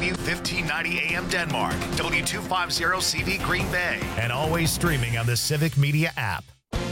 W1590 AM Denmark, W250CV Green Bay, and always streaming on the Civic Media app.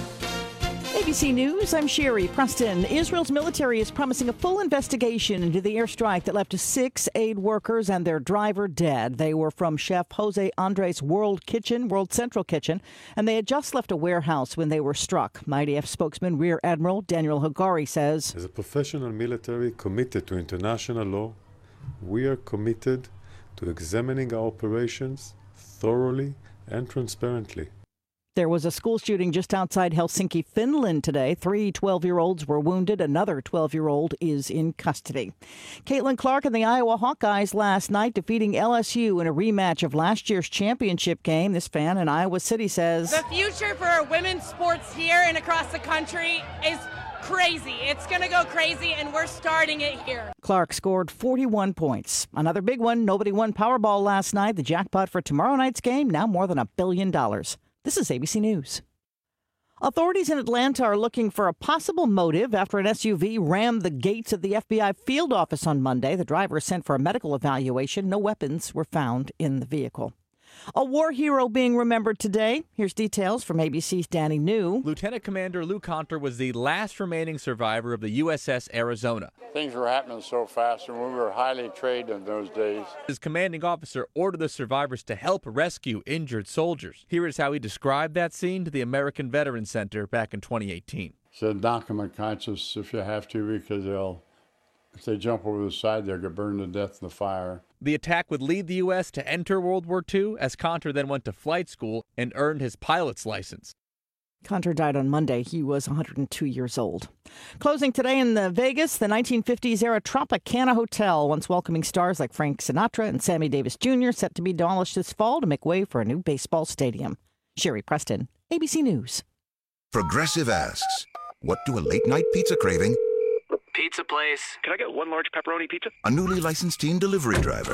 ABC News, I'm Sherry Preston. Israel's military is promising a full investigation into the airstrike that left 6 aid workers and their driver dead. They were from Chef Jose Andres' World Central Kitchen, and they had just left a warehouse when they were struck. IDF spokesman Rear Admiral Daniel Hagari says, as a professional military committed to international law, we are committed to examining our operations thoroughly and transparently. There was a school shooting just outside Helsinki, Finland today. 3 12-year-olds were wounded. Another 12-year-old is in custody. Caitlin Clark and the Iowa Hawkeyes last night defeating LSU in a rematch of last year's championship game. This fan in Iowa City says, the future for women's sports here and across the country is crazy. It's going to go crazy, and we're starting it here. Clark scored 41 points. Another big one. Nobody won Powerball last night. The jackpot for tomorrow night's game, now more than $1 billion. This is ABC News. Authorities in Atlanta are looking for a possible motive after an SUV rammed the gates of the FBI field office on Monday. The driver was sent for a medical evaluation. No weapons were found in the vehicle. A war hero being remembered today. Here's details from ABC's Danny New. Lieutenant Commander Lou Conter was the last remaining survivor of the USS Arizona. Things were happening so fast, and we were highly trained in those days. His commanding officer ordered the survivors to help rescue injured soldiers. Here is how he described that scene to the American Veterans Center back in 2018. He said, knock them unconscious if you have to, because if they jump over the side, they'll get burned to death in the fire. The attack would lead the U.S. to enter World War II, as Conter then went to flight school and earned his pilot's license. Conter died on Monday. He was 102 years old. Closing today in Vegas, the 1950s-era Tropicana Hotel, once welcoming stars like Frank Sinatra and Sammy Davis Jr., set to be demolished this fall to make way for a new baseball stadium. Sherry Preston, ABC News. Progressive asks, what do a late-night pizza craving, pizza place, can I get 1 large pepperoni pizza, a newly licensed teen delivery driver,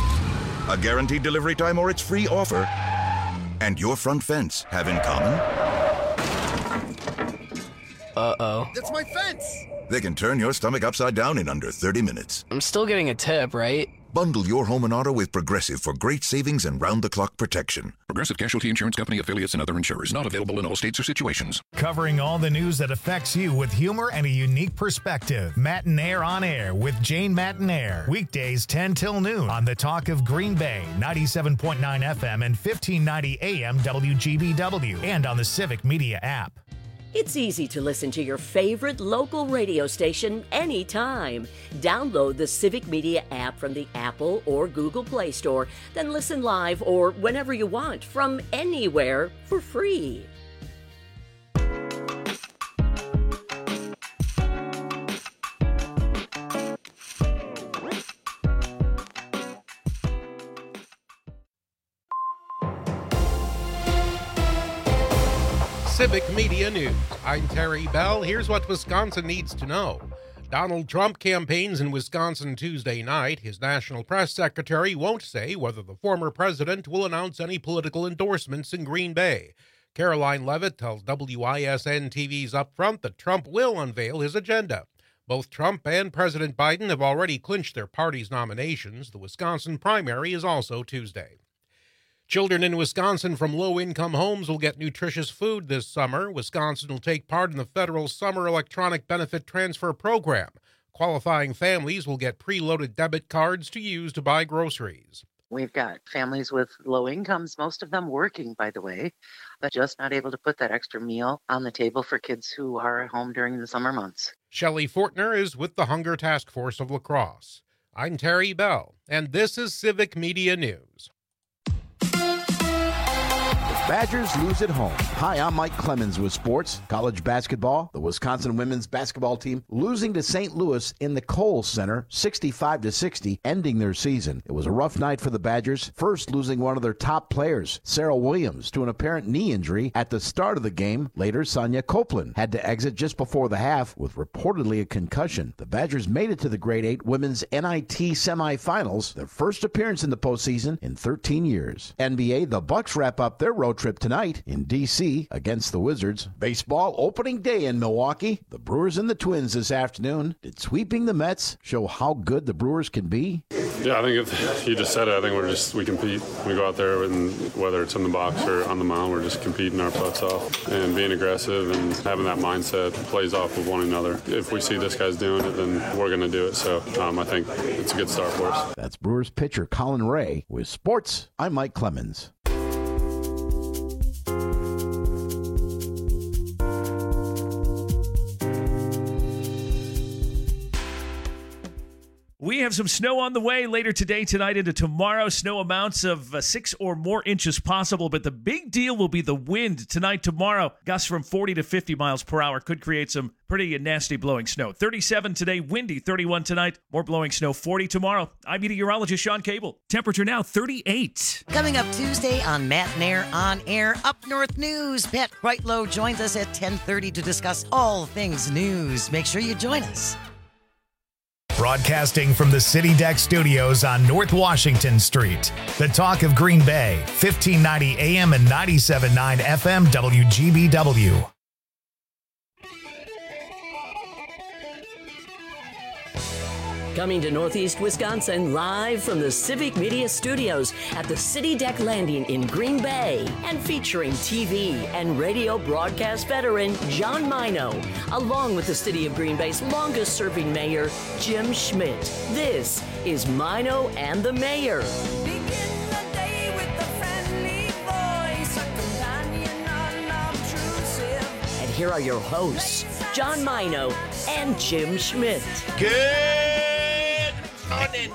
a guaranteed delivery time or its free offer, and your front fence have in common? Uh-oh. That's my fence! They can turn your stomach upside down in under 30 minutes. I'm still getting a tip, right? Bundle your home and auto with Progressive for great savings and round-the-clock protection. Progressive Casualty Insurance Company, affiliates, and other insurers. Not available in all states or situations. Covering all the news that affects you with humor and a unique perspective. Matinaire on Air with Jane Matinaire. Weekdays 10 till noon on the Talk of Green Bay, 97.9 FM and 1590 AM WGBW, and on the Civic Media app. It's easy to listen to your favorite local radio station anytime. Download the Civic Media app from the Apple or Google Play Store, then listen live or whenever you want from anywhere for free. Civic Media News. I'm Terry Bell. Here's what Wisconsin needs to know. Donald Trump campaigns in Wisconsin Tuesday night. His national press secretary won't say whether the former president will announce any political endorsements in Green Bay. Caroline Levitt tells WISN TV's Upfront that Trump will unveil his agenda. Both Trump and President Biden have already clinched their party's nominations. The Wisconsin primary is also Tuesday. Children in Wisconsin from low-income homes will get nutritious food this summer. Wisconsin will take part in the federal Summer Electronic Benefit Transfer Program. Qualifying families will get preloaded debit cards to use to buy groceries. We've got families with low incomes, most of them working, by the way, but just not able to put that extra meal on the table for kids who are at home during the summer months. Shelley Fortner is with the Hunger Task Force of La Crosse. I'm Terry Bell, and this is Civic Media News. Badgers lose at home. Hi, I'm Mike Clemens with sports. College basketball, the Wisconsin women's basketball team losing to St. Louis in the Kohl Center 65-60, ending their season. It was a rough night for the Badgers, first losing one of their top players, Sarah Williams, to an apparent knee injury at the start of the game. Later, Sonia Copeland had to exit just before the half with reportedly a concussion. The Badgers made it to the Grade 8 women's NIT semifinals, their first appearance in the postseason in 13 years. NBA, the Bucks wrap up their road trip tonight in D.C. against the Wizards. Baseball opening day in Milwaukee. The Brewers and the Twins this afternoon. Did sweeping the Mets show how good the Brewers can be? Yeah, I think you just said it. I think we compete. We go out there, and whether it's in the box or on the mound, we're just competing our butts off and being aggressive and having that mindset plays off of one another. If we see this guy's doing it, then we're going to do it. So I think it's a good start for us. That's Brewers pitcher Colin Ray. With sports, I'm Mike Clemens. We have some snow on the way later today, tonight, into tomorrow. Snow amounts of 6 or more inches possible, but the big deal will be the wind tonight, tomorrow. Gusts from 40 to 50 miles per hour could create some pretty nasty blowing snow. 37 today, windy, 31 tonight. More blowing snow, 40 tomorrow. I'm meteorologist Sean Cable. Temperature now 38. Coming up Tuesday on Matt and Air On Air, Up North News. Pat Kreitlow joins us at 10:30 to discuss all things news. Make sure you join us. Broadcasting from the City Deck Studios on North Washington Street. The Talk of Green Bay, 1590 AM and 97.9 FM WGBW. Coming to Northeast Wisconsin live from the Civic Media Studios at the City Deck Landing in Green Bay and featuring TV and radio broadcast veteran John Mino, along with the City of Green Bay's longest serving mayor, Jim Schmidt. This is Mino and the Mayor. And here are your hosts, John Mino and Jim Schmidt. Good morning.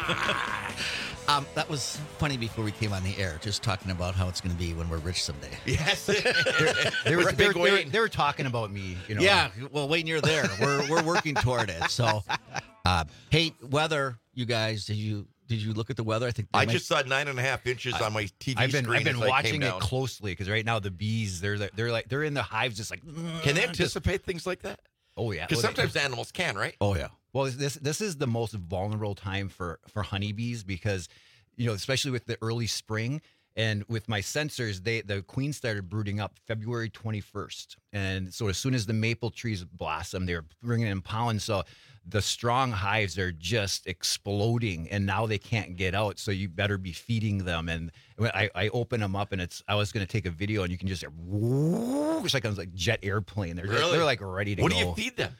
That was funny before we came on the air, just talking about how it's going to be when we're rich someday. Yes. they were talking about me, you know. Yeah, well, Wayne, you're there. We're working toward it. So, hey, weather, you guys, did you look at the weather? I just saw 9.5 inches on my TV screen. I've been watching it closely because right now the bees, they're in the hives, just like. Can they anticipate things like that? Oh yeah, because sometimes animals can, right? Oh yeah. Well, this is the most vulnerable time for honeybees because, you know, especially with the early spring and with my sensors, the queen started brooding up February 21st, and so as soon as the maple trees blossom, they're bringing in pollen. So the strong hives are just exploding, and now they can't get out. So you better be feeding them. And when I open them up, and I was going to take a video, and you can just hear, it's like a jet airplane. They're like ready to go. What do you feed them?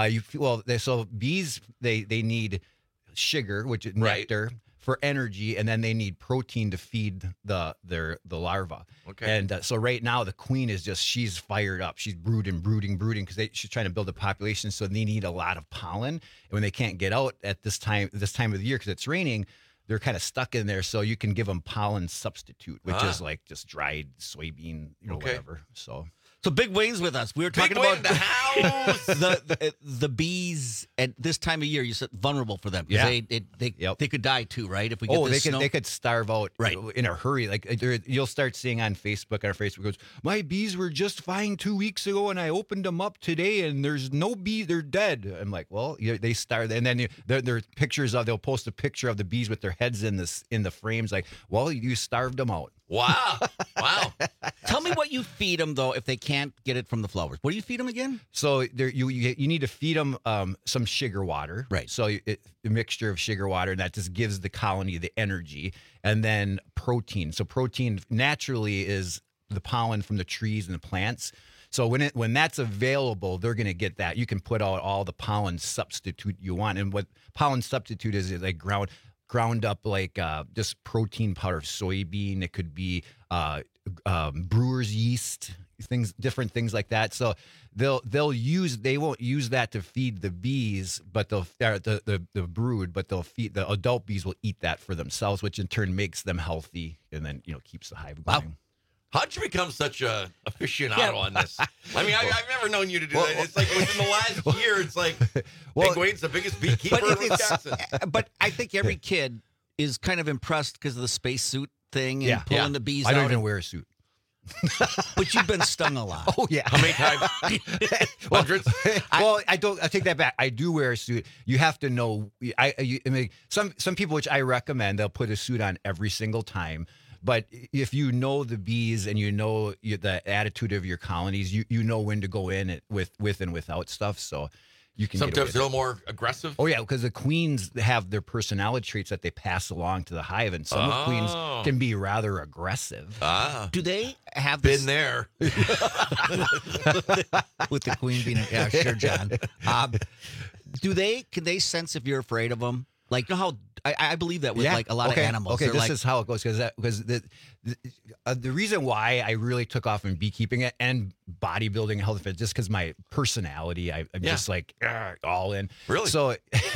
So bees they need sugar, which is nectar, for energy, and then they need protein to feed the larva. Okay. And so right now the queen is she's fired up. She's brooding because she's trying to build a population. So they need a lot of pollen, and when they can't get out at this time of the year because it's raining, they're kind of stuck in there. So you can give them pollen substitute, which is like just dried soybean, whatever. So Big Wayne's with us. We were talking about the house. the bees at this time of year. You said vulnerable for them. Yeah, they could die too, right? If we get this snow. They could starve out in a hurry. Like you'll start seeing on Facebook. Our Facebook goes, my bees were just fine 2 weeks ago, and I opened them up today, and there's no bee. They're dead. I'm like, well, they starve, and then there are pictures of. They'll post a picture of the bees with their heads in the frames. Like, well, you starved them out. Wow. Tell me what you feed them, though, if they can't get it from the flowers. What do you feed them again? So you need to feed them some sugar water. Right. So a mixture of sugar water, and that just gives the colony the energy. And then protein. So protein naturally is the pollen from the trees and the plants. So when that's available, they're going to get that. You can put out all the pollen substitute you want. And what pollen substitute is like ground up like just protein powder, soybean. It could be brewer's yeast, different things like that. So they won't use that to feed the bees, but the brood, but the adult bees will eat that for themselves, which in turn makes them healthy and then keeps the hive going. Wow. How'd you become such a aficionado on this? I mean, I've never known you to do that. It's like within the last year, it's like Big Wayne's the biggest beekeeper in Wisconsin. But I think every kid is kind of impressed because of the spacesuit thing and pulling the bees out. I don't even wear a suit. But you've been stung a lot. Oh, yeah. How many times? Hundreds? Well, I take that back. I do wear a suit. You have to know. I mean, some people, which I recommend, they'll put a suit on every single time. But if you know the bees and you know the attitude of your colonies, you know when to go in with and without stuff. So you can sometimes they're a little more aggressive. Oh yeah, because the queens have their personality traits that they pass along to the hive, and some queens can be rather aggressive. Do they have been there with the queen being? Yeah, sure, John. Can they sense if you're afraid of them? Like, you know how I believe that with like a lot of animals. Okay, this like, is how it goes because the reason why I really took off in beekeeping and bodybuilding and health just because my personality, I'm just like all in. Really? So,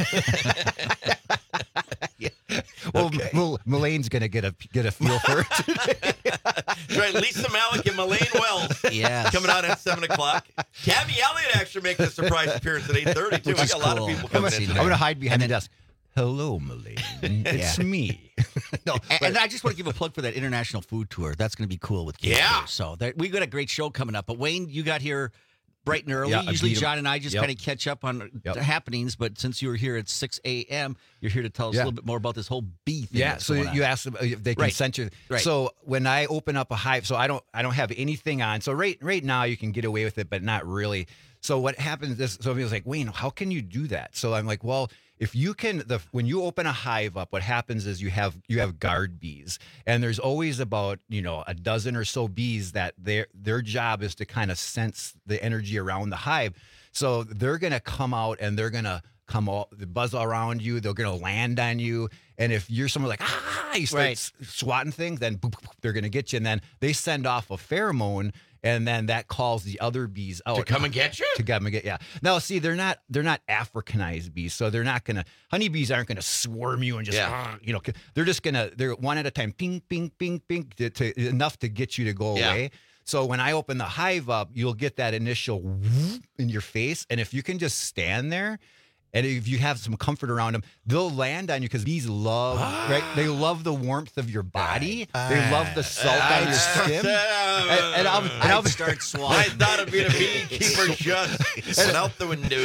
well, Melane's gonna get a feel for it. Right, Lisa Malik and Melaine Wells. Yes. Coming out at 7:00. Cabby Elliott actually makes a surprise appearance at 8:30 too. I got a lot of people coming in. I'm gonna hide behind the desk. Hello, Melaine. It's me. No, and I just want to give a plug for that international food tour. That's going to be cool with kids. Yeah. Too. So we got a great show coming up. But Wayne, you got here bright and early. Yeah, Usually John and I just kind of catch up on the happenings. But since you were here at 6 a.m., you're here to tell us a little bit more about this whole bee thing. Yeah. So you asked them if they can sense you. Right. So when I open up a hive, so I don't have anything on. So right now you can get away with it, but not really. So what happens is, so he was like, Wayne, how can you do that? So I'm like, well, if you can, when you open a hive up, what happens is you have guard bees, and there's always about a dozen or so bees that their job is to kind of sense the energy around the hive. So they're gonna come out and they're gonna come all buzz around you. They're gonna land on you, and if you're someone like you start swatting things, then boop, boop, they're gonna get you, and then they send off a pheromone. And then that calls the other bees out to come and get you. To come and get Now, see, they're not Africanized bees, so they're not gonna. Honeybees aren't gonna swarm you and just they're just they're one at a time, ping, ping, ping, ping, to enough to get you to go away. So when I open the hive up, you'll get that initial whoop in your face, and if you can just stand there. And if you have some comfort around them, they'll land on you because bees love, They love the warmth of your body. They love the salt on your skin. And I'll start swatting. I thought of being a beekeeper just went out the window.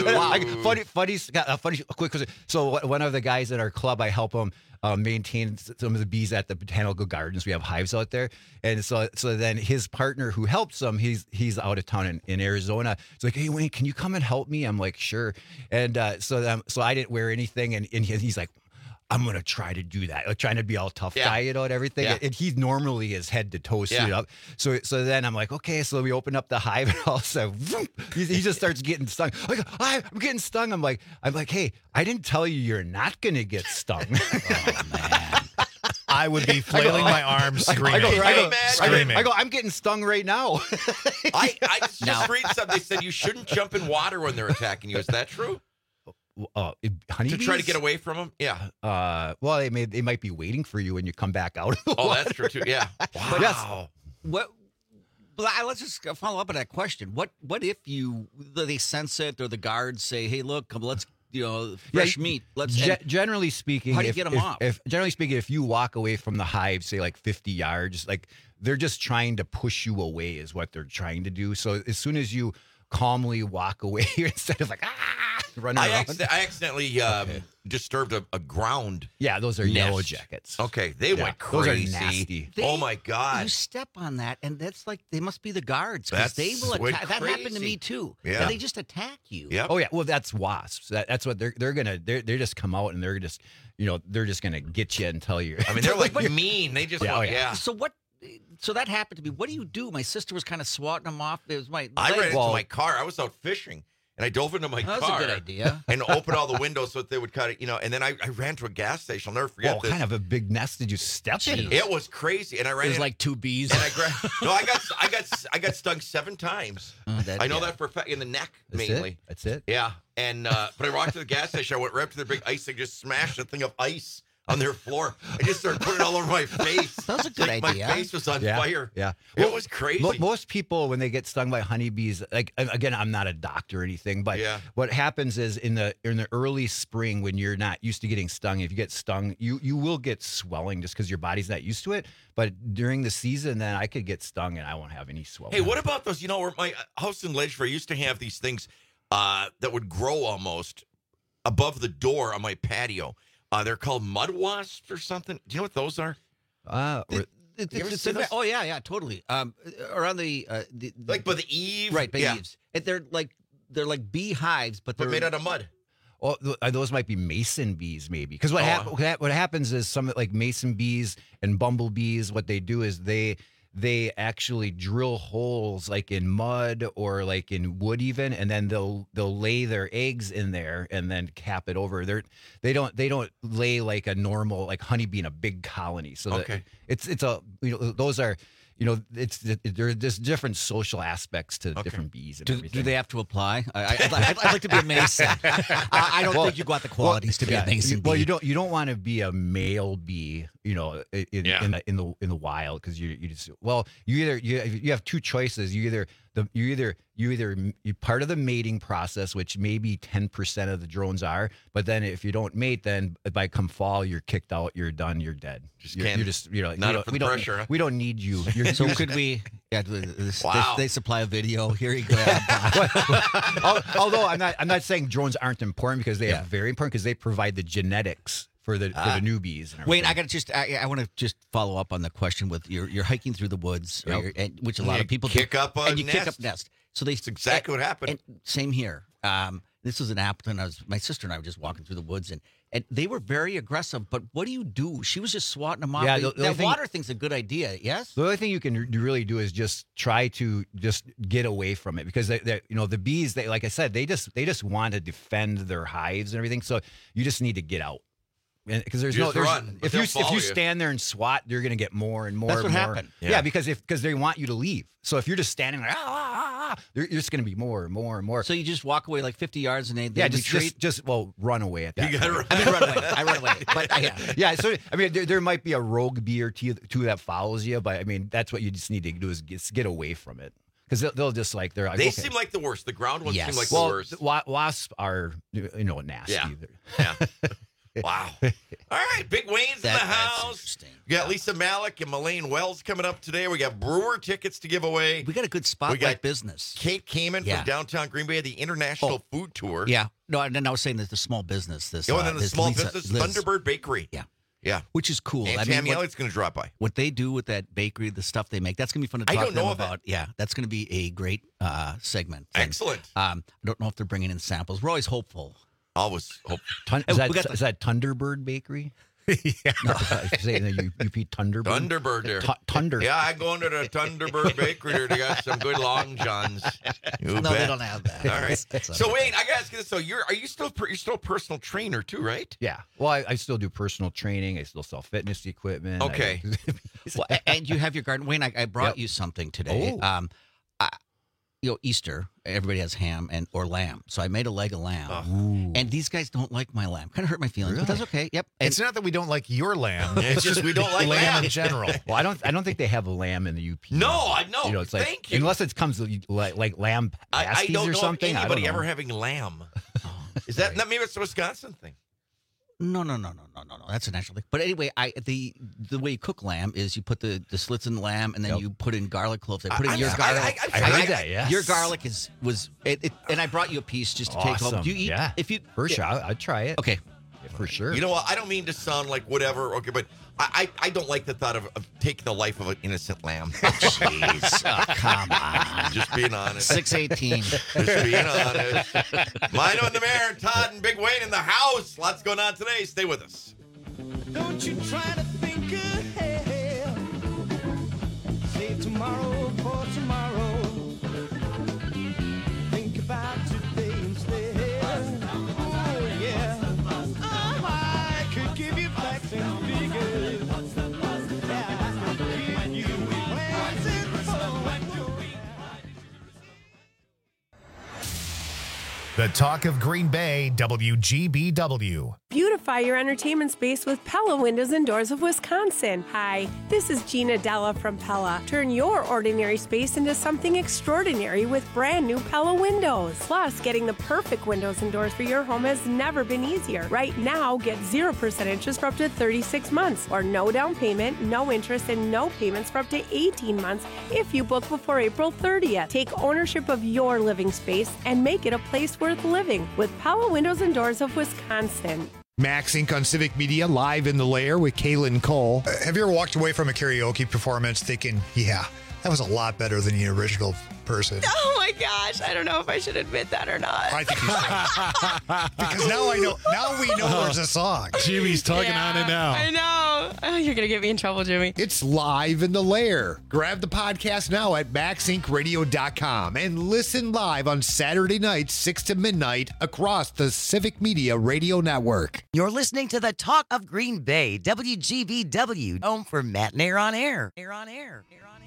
Funny, quick. So one of the guys at our club, I help him maintain some of the bees at the botanical gardens. We have hives out there, and so then his partner who helps him, he's out of town in Arizona. It's like, hey Wayne, can you come and help me? I'm like, sure. And so I didn't wear anything, and he's like, I'm gonna try to do that, like trying to be all tough guy, and everything. Yeah. And he normally is head to toe suited up. So then I'm like, okay. So we open up the hive, and all of a sudden, he just starts getting stung. Like, I'm getting stung. I'm like, hey, I didn't tell you you're not gonna get stung. Oh man. I would be flailing my arms, screaming. I go, I'm getting stung right now. I just read something. They said you shouldn't jump in water when they're attacking you. Is that true? Honeybees? To try to get away from them? Yeah. Well, they might be waiting for you when you come back out of the water. That's true too. Yeah. Wow. Yes. What? Let's just follow up on that question. What if they sense it, or the guards say, "Hey, look, come, let's fresh meat." Let's. Generally speaking, how do you get them off? Generally speaking, if you walk away from the hive, say like 50 yards, like they're just trying to push you away, is what they're trying to do. So as soon as you calmly walk away instead of like running around. I accidentally disturbed a ground. Yeah, those are nest. yellow jackets. Okay, they went crazy. Those are nasty. Oh my God! You step on that, and that's like they must be the guards because they will attack. That happened to me too. Yeah, and they just attack you. Yep. Oh yeah. Well, that's wasps. That's what they're gonna. They just come out and they're just they're just gonna get you until you. I mean, they're like mean. They just So what? So that happened to me. What do you do? My sister was kind of swatting them off. It was I ran into my car. I was out fishing, and I dove into my car. That was a good idea. And opened all the windows so that they would kind of, and then I ran to a gas station. I'll never forget this. What kind of a big nest did you step in? It was crazy, and I ran. It was like two bees. And I grabbed. I got stung 7 times. I know that for a fact, in the neck mainly. That's it. Yeah, and but I walked to the gas station. I went right up to the big ice thing, just smashed a thing of ice on their floor. I just started putting it all over my face. That was a good idea. My face was on fire. Yeah. It was crazy. Most people, when they get stung by honeybees, like, again, I'm not a doctor or anything, but what happens is in the early spring, when you're not used to getting stung, if you get stung, you will get swelling just because your body's not used to it. But during the season, then I could get stung and I won't have any swelling. Hey, what about those, where my house in Ledgeford used to have these things that would grow almost above the door on my patio. They're called mud wasps or something. Do you know what those are? Oh yeah, totally. Around the like by the eaves, right? By eaves. They're like beehives, but they're made out of mud. Oh, those might be mason bees, maybe. Because what happens is some like mason bees and bumblebees. What they do is they actually drill holes like in mud or like in wood even, and then they'll lay their eggs in there and then cap it over. They don't lay like a normal like honeybee in a big colony. So it's a those are. There are just different social aspects to different bees and everything. Do they have to apply? I'd like to be a mason. I don't think you've got the qualities to be a mason bee. Well, you don't want to be a male bee, in the wild, because you have two choices. You're part of the mating process, which maybe 10% of the drones are, but then if you don't mate, then by come fall you're kicked out, you're done, you're dead. We don't need you. So could we? Yeah, they supply a video. Here you go. Although I'm not saying drones aren't important, because they are very important, because they provide the genetics for the newbies. Wait, I want to just follow up on the question with you're hiking through the woods, which a lot of people kick up a nest. Kick up nest. So that's exactly what happened. And same here. This was in Appleton. My sister and I were just walking through the woods, and they were very aggressive. But what do? She was just swatting them off. Yeah, that water thing's a good idea. Yes. The only thing you can really do is just try to just get away from it, because the bees, like I said, they just want to defend their hives and everything. So you just need to get out. Because if you stand there and swat, you're going to get more and more. That's what happened. Yeah, because they want you to leave. So if you're just standing there, you're just going to be more and more and more. So you just walk away like 50 yards and they just run away at that. You got to run. I run away. But yeah. So I mean, there might be a rogue bee or two that follows you, but I mean, that's what you just need to do is get away from it. Because they'll just they seem like the worst. The ground ones seem like the worst. Wasps are nasty. Yeah. Wow. All right, Big Wayne's in the house. We got Lisa Malik and Melaine Wells coming up today. We got Brewer tickets to give away. We got a good spotlight business. Kate Kamen from downtown Green Bay, the International Food Tour. Yeah. No, and then I was saying that the small business. And then the small business, Thunderbird Bakery. Yeah. Yeah. Which is cool. And Tammy Elliott's going to drop by. What they do with that bakery, the stuff they make, that's going to be fun to talk to them about. Yeah, that's going to be a great segment. Excellent. I don't know if they're bringing in samples. We're always hopeful. Always hope. Is that Thunderbird Bakery? Yeah. No, saying that you beat Thunderbird. Thunderbird there. Thunder. Yeah, I go into the Thunderbird Bakery there. They got some good long johns. No, they don't have that. All right. So Wayne, I gotta ask you this. So you're still a personal trainer too, right? Yeah. Well, I still do personal training. I still sell fitness equipment. Okay. And you have your garden. Wayne, I brought you something today. Easter, everybody has ham or lamb. So I made a leg of lamb. And these guys don't like my lamb. Kind of hurt my feelings, but that's okay. Yep. And it's not that we don't like your lamb. It's just we don't like lamb in general. Well, I don't think they have a lamb in the UP. No, I know. It's like, thank you. Unless it comes like lamb pasties or something. I don't know anybody ever having lamb. Is that maybe it's a Wisconsin thing? No. That's a national thing. But anyway, the way you cook lamb is you put the slits in the lamb and then you put in garlic cloves. I put in your garlic. I heard that. Yes. Your garlic was and I brought you a piece just to take home. Do you eat? Yeah. For sure, I'd try it. Okay. Yeah, for sure. You know what? I don't mean to sound like whatever. Okay, but I don't like the thought of taking the life of an innocent lamb. Jeez, come on. Just being honest. 618. Just being honest. Mino and the Mayor, Todd and Big Wayne in the house. Lots going on today. Stay with us. Don't you try to think ahead. Save tomorrow for tomorrow. Think about today instead. Oh, yeah. I could give you facts and figures. Yeah, I could give you plans and The Talk of Green Bay, WGBW. Beautify your entertainment space with Pella Windows and Doors of Wisconsin. Hi, this is Gina Della from Pella. Turn your ordinary space into something extraordinary with brand new Pella windows. Plus, getting the perfect windows and doors for your home has never been easier. Right now, get 0% interest for up to 36 months, or no down payment, no interest, and no payments for up to 18 months if you book before April 30th. Take ownership of your living space and make it a place worth living with Pella Windows and Doors of Wisconsin. Max Inc. on Civic Media, live in the lair with Kaylin Cole. Have you ever walked away from a karaoke performance thinking, yeah, that was a lot better than the original person? Oh my gosh, I don't know if I should admit that or not. I think you should. Because now I know. Now we know there's a song. Jimmy's tugging on it now. I know. Oh, you're going to get me in trouble, Jimmy. It's live in the lair. Grab the podcast now at maxincradio.com and listen live on Saturday nights, 6 to midnight, across the Civic Media Radio Network. You're listening to the Talk of Green Bay, WGBW, home for Matt and Air on Air. Air on Air.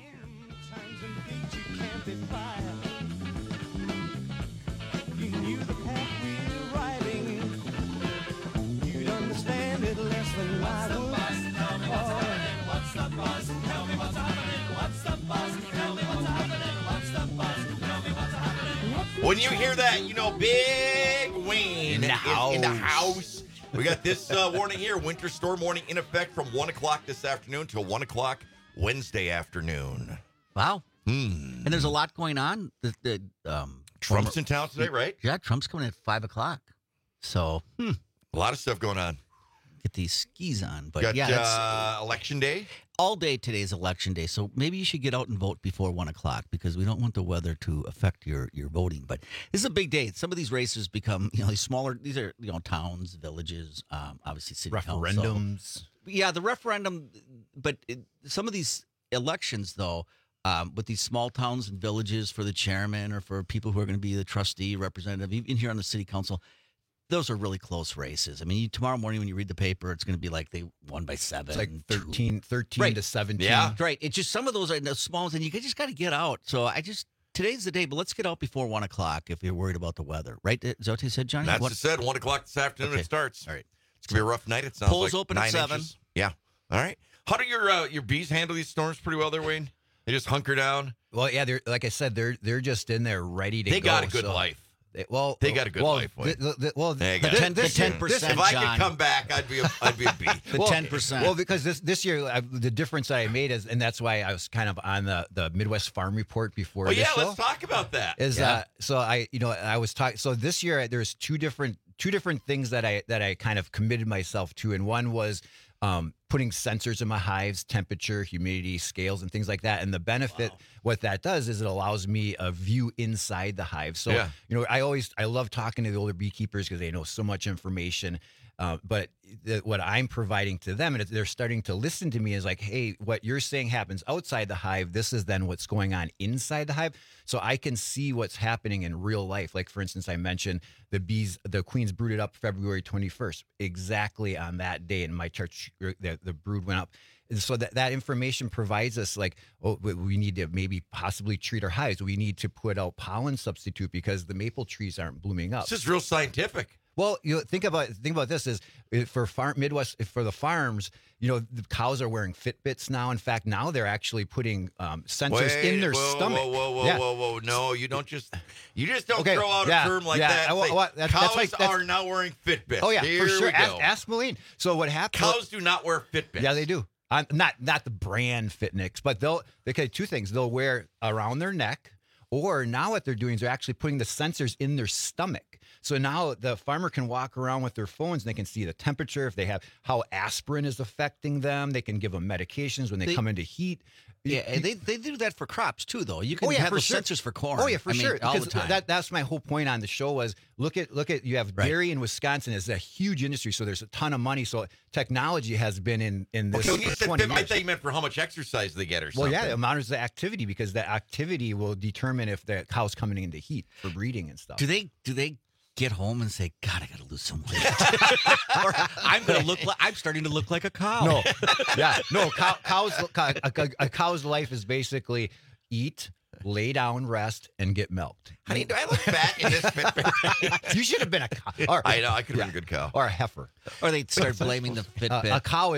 When you hear that, you know Big Wayne is in the house. We got this warning here. Winter storm warning in effect from 1 o'clock this afternoon till 1 o'clock Wednesday afternoon. Wow. And there's a lot going on. Trump's in town today, right? Yeah, Trump's coming at 5 o'clock. So, a lot of stuff going on. Get these skis on. But got, yeah, election day? All day today is election day. So maybe you should get out and vote before 1 o'clock because we don't want the weather to affect your voting. But this is a big day. Some of these races become, these smaller, these are, towns, villages, obviously city referendums. So, yeah, the referendum. But some of these elections, though, with these small towns and villages for the chairman or for people who are going to be the trustee, representative, even here on the city council, those are really close races. I mean, tomorrow morning when you read the paper, it's going to be like they won by 7. It's like 13 right. to 17. Yeah, right. It's just some of those are the small ones, and you just got to get out. So today's the day, but let's get out before 1 o'clock if you're worried about the weather. Right? Is that what you said, Johnny? That's what it said. 1 o'clock this afternoon it starts. All right. It's going to be a rough night. It sounds Polls like open 9 at 7. inches. Yeah. All right. How do your bees handle these storms pretty well there, Wayne? They just hunker down? Well, yeah, like I said, they're just in there ready to go. They got a good life. They got a good life. The 10%. If I could come back, I'd be a bee. The 10%. Well, because this year the difference that I made is, and that's why I was kind of on the Midwest Farm Report before. Oh this show, let's talk about that. So I was talking. So this year there's two different things that I kind of committed myself to, and one was putting sensors in my hives, temperature, humidity, scales, and things like that. And the benefit, what that does is it allows me a view inside the hive. So, I love talking to the older beekeepers because they know so much information. But what I'm providing to them, and they're starting to listen to me, is like, hey, what you're saying happens outside the hive. This is then what's going on inside the hive. So I can see what's happening in real life. Like, for instance, I mentioned the queens brooded up February 21st, exactly on that day. And my church, the brood went up. And so that information provides us like, we need to maybe possibly treat our hives. We need to put out pollen substitute because the maple trees aren't blooming up. This is real scientific. Well, think about this is for Midwest, for the farms, the cows are wearing Fitbits now. In fact, now they're actually putting sensors in their stomach. Whoa. No, you just don't throw out a term like that. Cows are now wearing Fitbits. Oh, yeah, Here for sure. we go. Ask Moline. So what happens? Cows do not wear Fitbits. Yeah, they do. Not the brand Fitnix, but they can do two things. They'll wear around their neck, or now what they're doing is they're actually putting the sensors in their stomach. So now the farmer can walk around with their phones and they can see the temperature, if they have how aspirin is affecting them. They can give them medications when they come into heat. Yeah, and they do that for crops too, though. You can have those sensors for corn. Oh yeah, for sure. All the time. That's my whole point on the show was look at you have dairy in Wisconsin is a huge industry, so there's a ton of money. So technology has been in this. Okay, 20 years. I thought you meant for how much exercise they get or something. Well, yeah, it monitors the activity because the activity will determine if the cow's coming into heat for breeding and stuff. Do they get home and say, God, I got to lose some weight? Or I'm starting to look like a cow. No. Yeah. No, a cow's life is basically eat, lay down, rest, and get milked. Honey, do I look fat in this Fitbit? You should have been a cow. Or, I know, I could have been a good cow. Or a heifer. Or they start blaming the Fitbit. A cow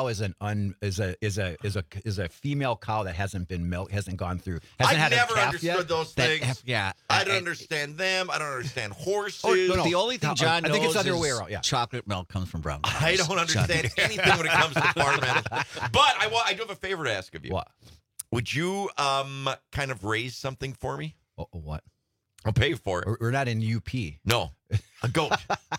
is a female cow that hasn't been milked, hasn't gone through. Hasn't I never had a calf understood yet. those things. I don't understand them. I don't understand horses. No. The only thing John knows I think it's the other way around. Yeah. Chocolate milk comes from brown cows. I don't understand anything when it comes to farm animals. But I do have a favor to ask of you. What? Would you kind of raise something for me? What? I'll pay for it. We're not in UP. No, a goat.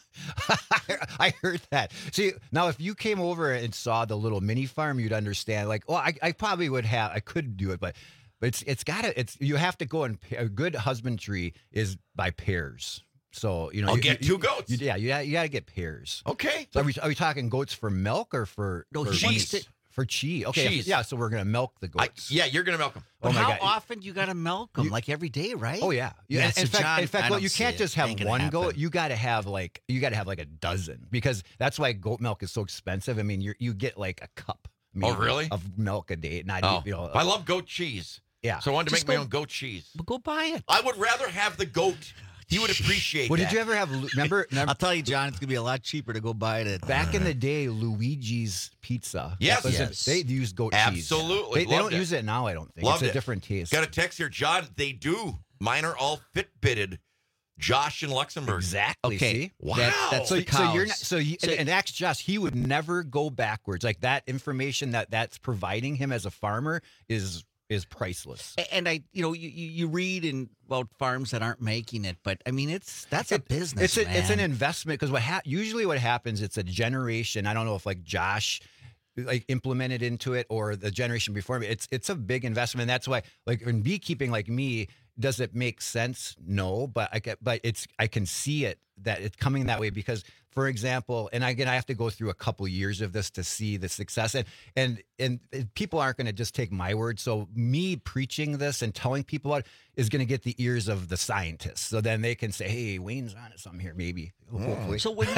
I heard that. See, now if you came over and saw the little mini farm, you'd understand. Like, well, I probably would have. I could do it, but you have to go and a good husbandry is by pairs. So I'll get two goats. You got to get pairs. Okay. So are we talking goats for milk or for cheese? For cheese. Okay. Cheese. Yeah. So we're gonna milk the goats. You're gonna milk them. But how often you got to milk them? Like every day, right? Oh yeah. Yeah. In fact, well, you can't just have one goat. You got to have like a dozen, because that's why goat milk is so expensive. I mean, you get like a cup. Oh, really? Of milk a day. I love goat cheese. Yeah. So I wanted to make my own goat cheese. But go buy it. I would rather have the goat. He would appreciate Well, that. did you ever have, remember? I'll tell you, John, it's going to be a lot cheaper to go buy it. Back in the day, Luigi's Pizza. Yes. They used goat cheese. Absolutely. They don't use it now, I don't think. Loved it's a different taste. Got a text here, John. They do. Mine are all Fitbitted. Josh in Luxembourg. Exactly. Okay. See? Wow. That's the so you're not, cows. and ask Josh, he would never go backwards. Like that information that's providing him as a farmer is priceless. And you read about farms that aren't making it, but I mean, that's a business. It's an investment, because usually what happens, it's a generation. I don't know if like Josh like implemented into it or the generation before me. It's a big investment. And that's why, like in beekeeping, like me, does it make sense? No, but I can see it, that it's coming that way, because, for example, and again, I have to go through a couple years of this to see the success, and people aren't going to just take my word. So me preaching this and telling people about it is going to get the ears of the scientists. So then they can say, "Hey, Wayne's on to something here, maybe." Hopefully. So when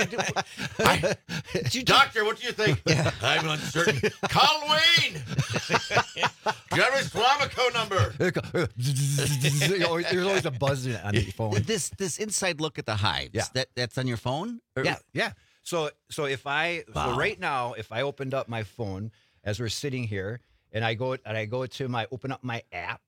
Doctor, what do you think? I'm uncertain. Call Wayne. Do you have his Flamico number? There's always a buzz on the phone. This inside look at the hives. Yeah. That's on your phone? Yeah. So right now, if I opened up my phone as we're sitting here, and I open up my app.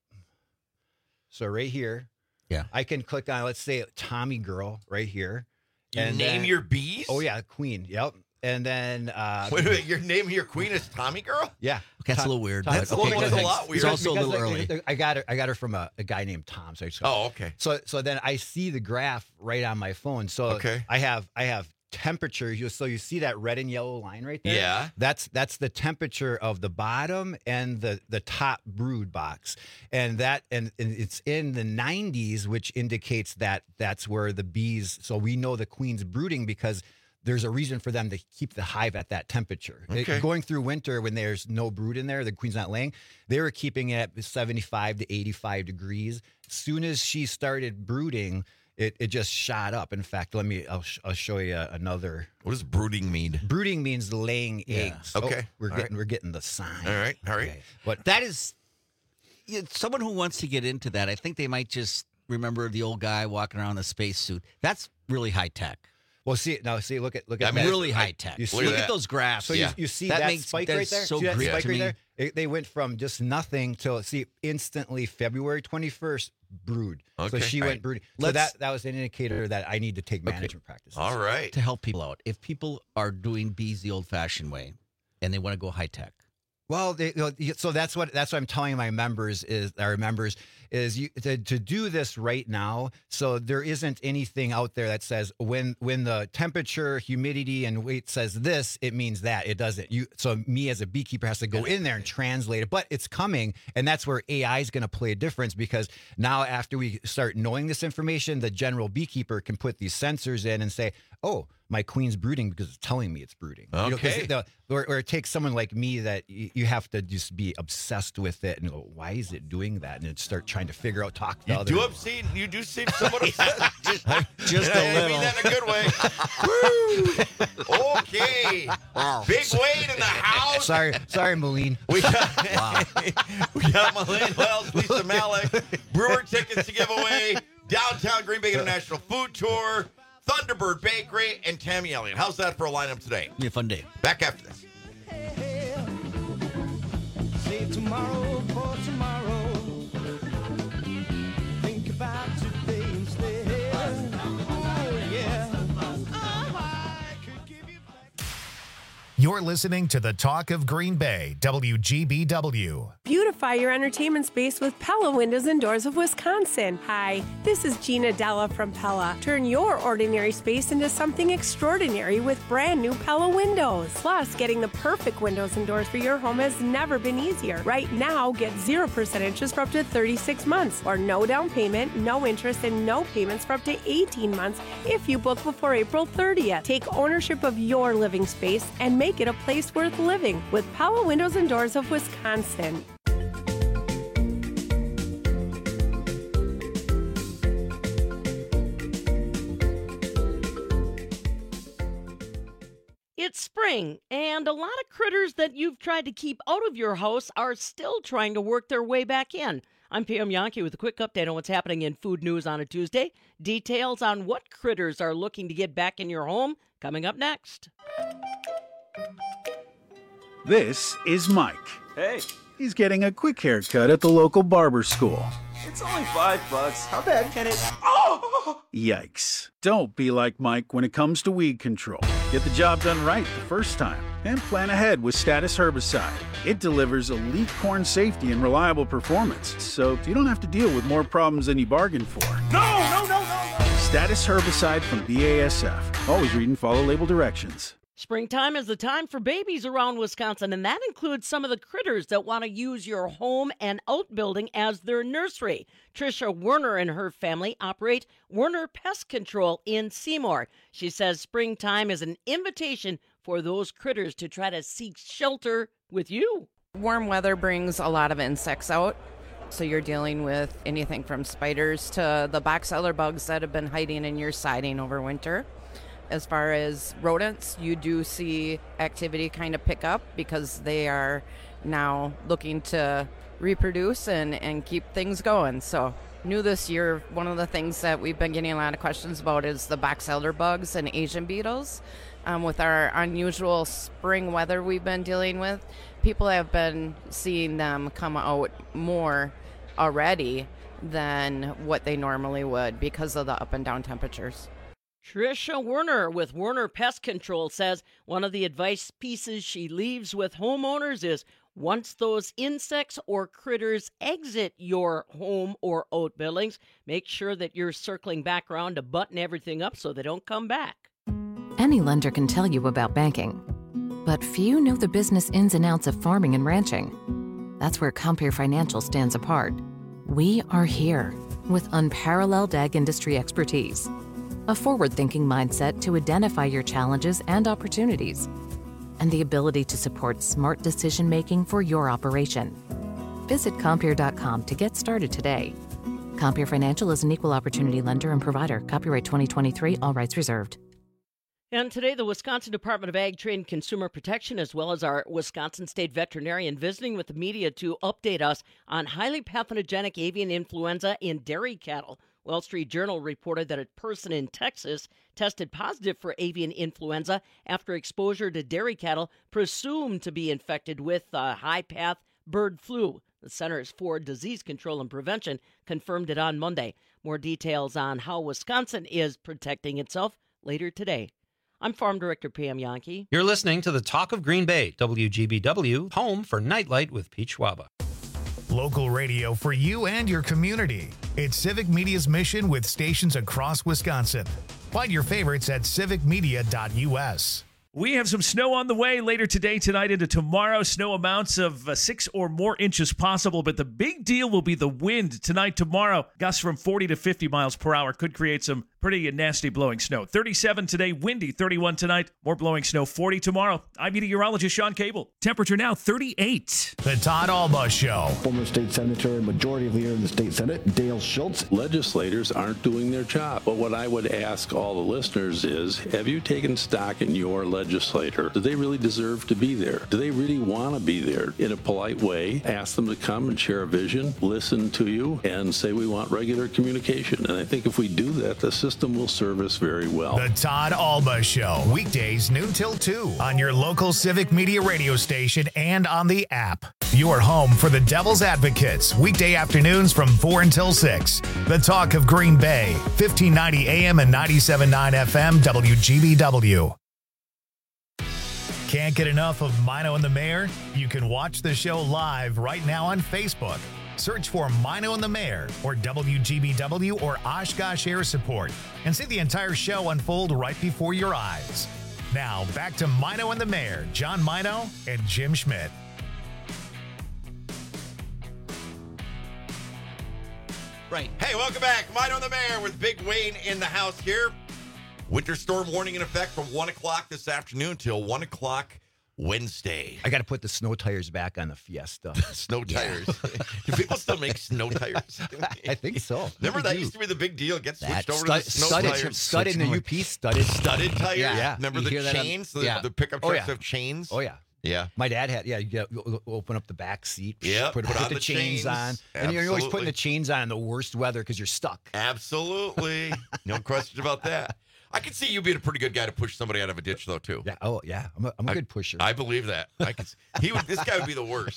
So right here, I can click on, let's say, Tommy Girl right here. And name your bees? Oh yeah, Queen. Yep. And then wait a minute, your name of your queen is Tommy Girl? Yeah. Okay, that's a little weird. That's a lot weird. It's also a little early. I got her from a guy named Tom. So okay. So then I see the graph right on my phone. So I have temperature. So you see that red and yellow line right there? Yeah. That's the temperature of the bottom and the top brood box. And it's in the 90s, which indicates that that's where the bees, so we know the queen's brooding, because there's a reason for them to keep the hive at that temperature. Okay. Going through winter, when there's no brood in there, the queen's not laying, they were keeping it at 75 to 85 degrees. As soon as she started brooding, it just shot up. In fact, I'll show you another. What does brooding mean? Brooding means laying eggs. Okay. We're getting the sign. All right. Okay. But that is someone who wants to get into that. I think they might just remember the old guy walking around in a spacesuit. That's really high tech. Well, look at that. Really high tech. Look at those graphs. So you see that spike right there? So see that great spike to right me. there? They went from just nothing till instantly February 21st brood. Okay. So she went brooding. So that was an indicator that I need to take management practices. All right. To help people out. If people are doing bees the old-fashioned way and they want to go high tech. Well, so that's what I'm telling my members is to do this right now. So there isn't anything out there that says when the temperature, humidity, and weight says this, it means that. It doesn't. So me as a beekeeper has to go in there and translate it, but it's coming, and that's where AI is going to play a difference, because now after we start knowing this information, the general beekeeper can put these sensors in and say, oh, my queen's brooding because it's telling me it's brooding. Okay. Or it takes someone like me that you have to just be obsessed with it and go, why is it doing that? And then start trying to figure out, talk to others. You do seem somewhat obsessed. Just a little. I mean that in a good way. Woo! Okay. Big Wayne in the house. Sorry, Malene. We got Malene Wells, Lisa Malik, Brewer tickets to give away, Downtown Green Bay International Food Tour, Thunderbird Bakery, and Tammy Elliott. How's that for a lineup today? Be a fun day. Back after this. Save tomorrow for tomorrow. Think about today instead. Oh, yeah. I could give you back. You're listening to the Talk of Green Bay, WGBW. Beautify your entertainment space with Pella Windows and Doors of Wisconsin. Hi, this is Gina Della from Pella. Turn your ordinary space into something extraordinary with brand new Pella windows. Plus, getting the perfect windows and doors for your home has never been easier. Right now, get 0% interest for up to 36 months, or no down payment, no interest, and no payments for up to 18 months if you book before April 30th. Take ownership of your living space and make it a place worth living with Pella Windows and Doors of Wisconsin. It's spring, and a lot of critters that you've tried to keep out of your house are still trying to work their way back in. I'm Pam Yankee with a quick update on what's happening in food news on a Tuesday. Details on what critters are looking to get back in your home coming up next. This is Mike. Hey. He's getting a quick haircut at the local barber school. It's only $5. How bad can it... Oh! Yikes. Don't be like Mike when it comes to weed control. Get the job done right the first time and plan ahead with Status Herbicide. It delivers elite corn safety and reliable performance, so you don't have to deal with more problems than you bargained for. No! Status Herbicide from BASF. Always read and follow label directions. Springtime is the time for babies around Wisconsin, and that includes some of the critters that want to use your home and outbuilding as their nursery. Tricia Werner and her family operate Werner Pest Control in Seymour. She says springtime is an invitation for those critters to try to seek shelter with you. Warm weather brings a lot of insects out. So you're dealing with anything from spiders to the box elder bugs that have been hiding in your siding over winter. As far as rodents, you do see activity kind of pick up because they are now looking to reproduce and keep things going. So new this year, one of the things that we've been getting a lot of questions about is the box elder bugs and Asian beetles. With our unusual spring weather we've been dealing with, people have been seeing them come out more already than what they normally would because of the up and down temperatures. Tricia Werner with Werner Pest Control says one of the advice pieces she leaves with homeowners is once those insects or critters exit your home or outbuildings, make sure that you're circling back around to button everything up so they don't come back. Any lender can tell you about banking, but few know the business ins and outs of farming and ranching. That's where Compeer Financial stands apart. We are here with unparalleled ag industry expertise, a forward-thinking mindset to identify your challenges and opportunities, and the ability to support smart decision-making for your operation. Visit Compeer.com to get started today. Compeer Financial is an equal opportunity lender and provider. Copyright 2023, all rights reserved. And today, the Wisconsin Department of Ag, Trade, and Consumer Protection, as well as our Wisconsin State Veterinarian, visiting with the media to update us on highly pathogenic avian influenza in dairy cattle. Wall Street Journal reported that a person in Texas tested positive for avian influenza after exposure to dairy cattle presumed to be infected with high-path bird flu. The Centers for Disease Control and Prevention confirmed it on Monday. More details on how Wisconsin is protecting itself later today. I'm Farm Director Pam Yankee. You're listening to the Talk of Green Bay, WGBW, home for Nightlight with Pete Schwaba. Local radio for you and your community. It's Civic Media's mission with stations across Wisconsin. Find your favorites at civicmedia.us. We have some snow on the way later today, tonight, into tomorrow. Snow amounts of 6 or more inches possible, but the big deal will be the wind tonight, tomorrow. Gusts from 40 to 50 miles per hour could create some pretty nasty blowing snow. 37 today, windy, 31 tonight. More blowing snow, 40 tomorrow. I'm meteorologist Sean Cable. Temperature now 38. The Todd Alba Show. Former state senator and majority leader in the state senate, Dale Schultz. Legislators aren't doing their job. But what I would ask all the listeners is, have you taken stock in your legislator? Do they really deserve to be there? Do they really want to be there? In a polite way, ask them to come and share a vision, listen to you, and say we want regular communication. And I think if we do that, the system will serve us very well. The Todd Alba Show, weekdays noon till 2 on your local Civic Media radio station and on the app. Your home for the Devil's Advocates, weekday afternoons from 4 until 6. The Talk of Green Bay, 1590 AM and 97.9 FM, WGBW. Can't get enough of Mino and the Mayor? You can watch the show live right now on Facebook. Search for Mino and the Mayor or WGBW or Oshkosh Air Support and see the entire show unfold right before your eyes. Now, back to Mino and the Mayor, John Mino and Jim Schmidt. Right. Hey, welcome back. Mino and the Mayor with Big Wayne in the house here. Winter storm warning in effect from 1 o'clock this afternoon till 1 o'clock Wednesday. I got to put the snow tires back on the Fiesta. Snow tires. Do people still make snow tires? I think so. Remember that used to be the big deal. Get switched over to the snow tires. Studded in the UP, studded tires. Yeah. Remember You the hear that on- chains? yeah. The pickup Oh, trucks yeah. have chains. Oh, yeah. Yeah. My dad had, you open up the back seat, Yep, put on the chains on. And you're always putting Absolutely. the chains on in the worst weather because you're stuck. Absolutely. No question about that. I can see you being a pretty good guy to push somebody out of a ditch, though, too. Yeah. Oh, yeah. I'm a good pusher. I believe that. This guy would be the worst.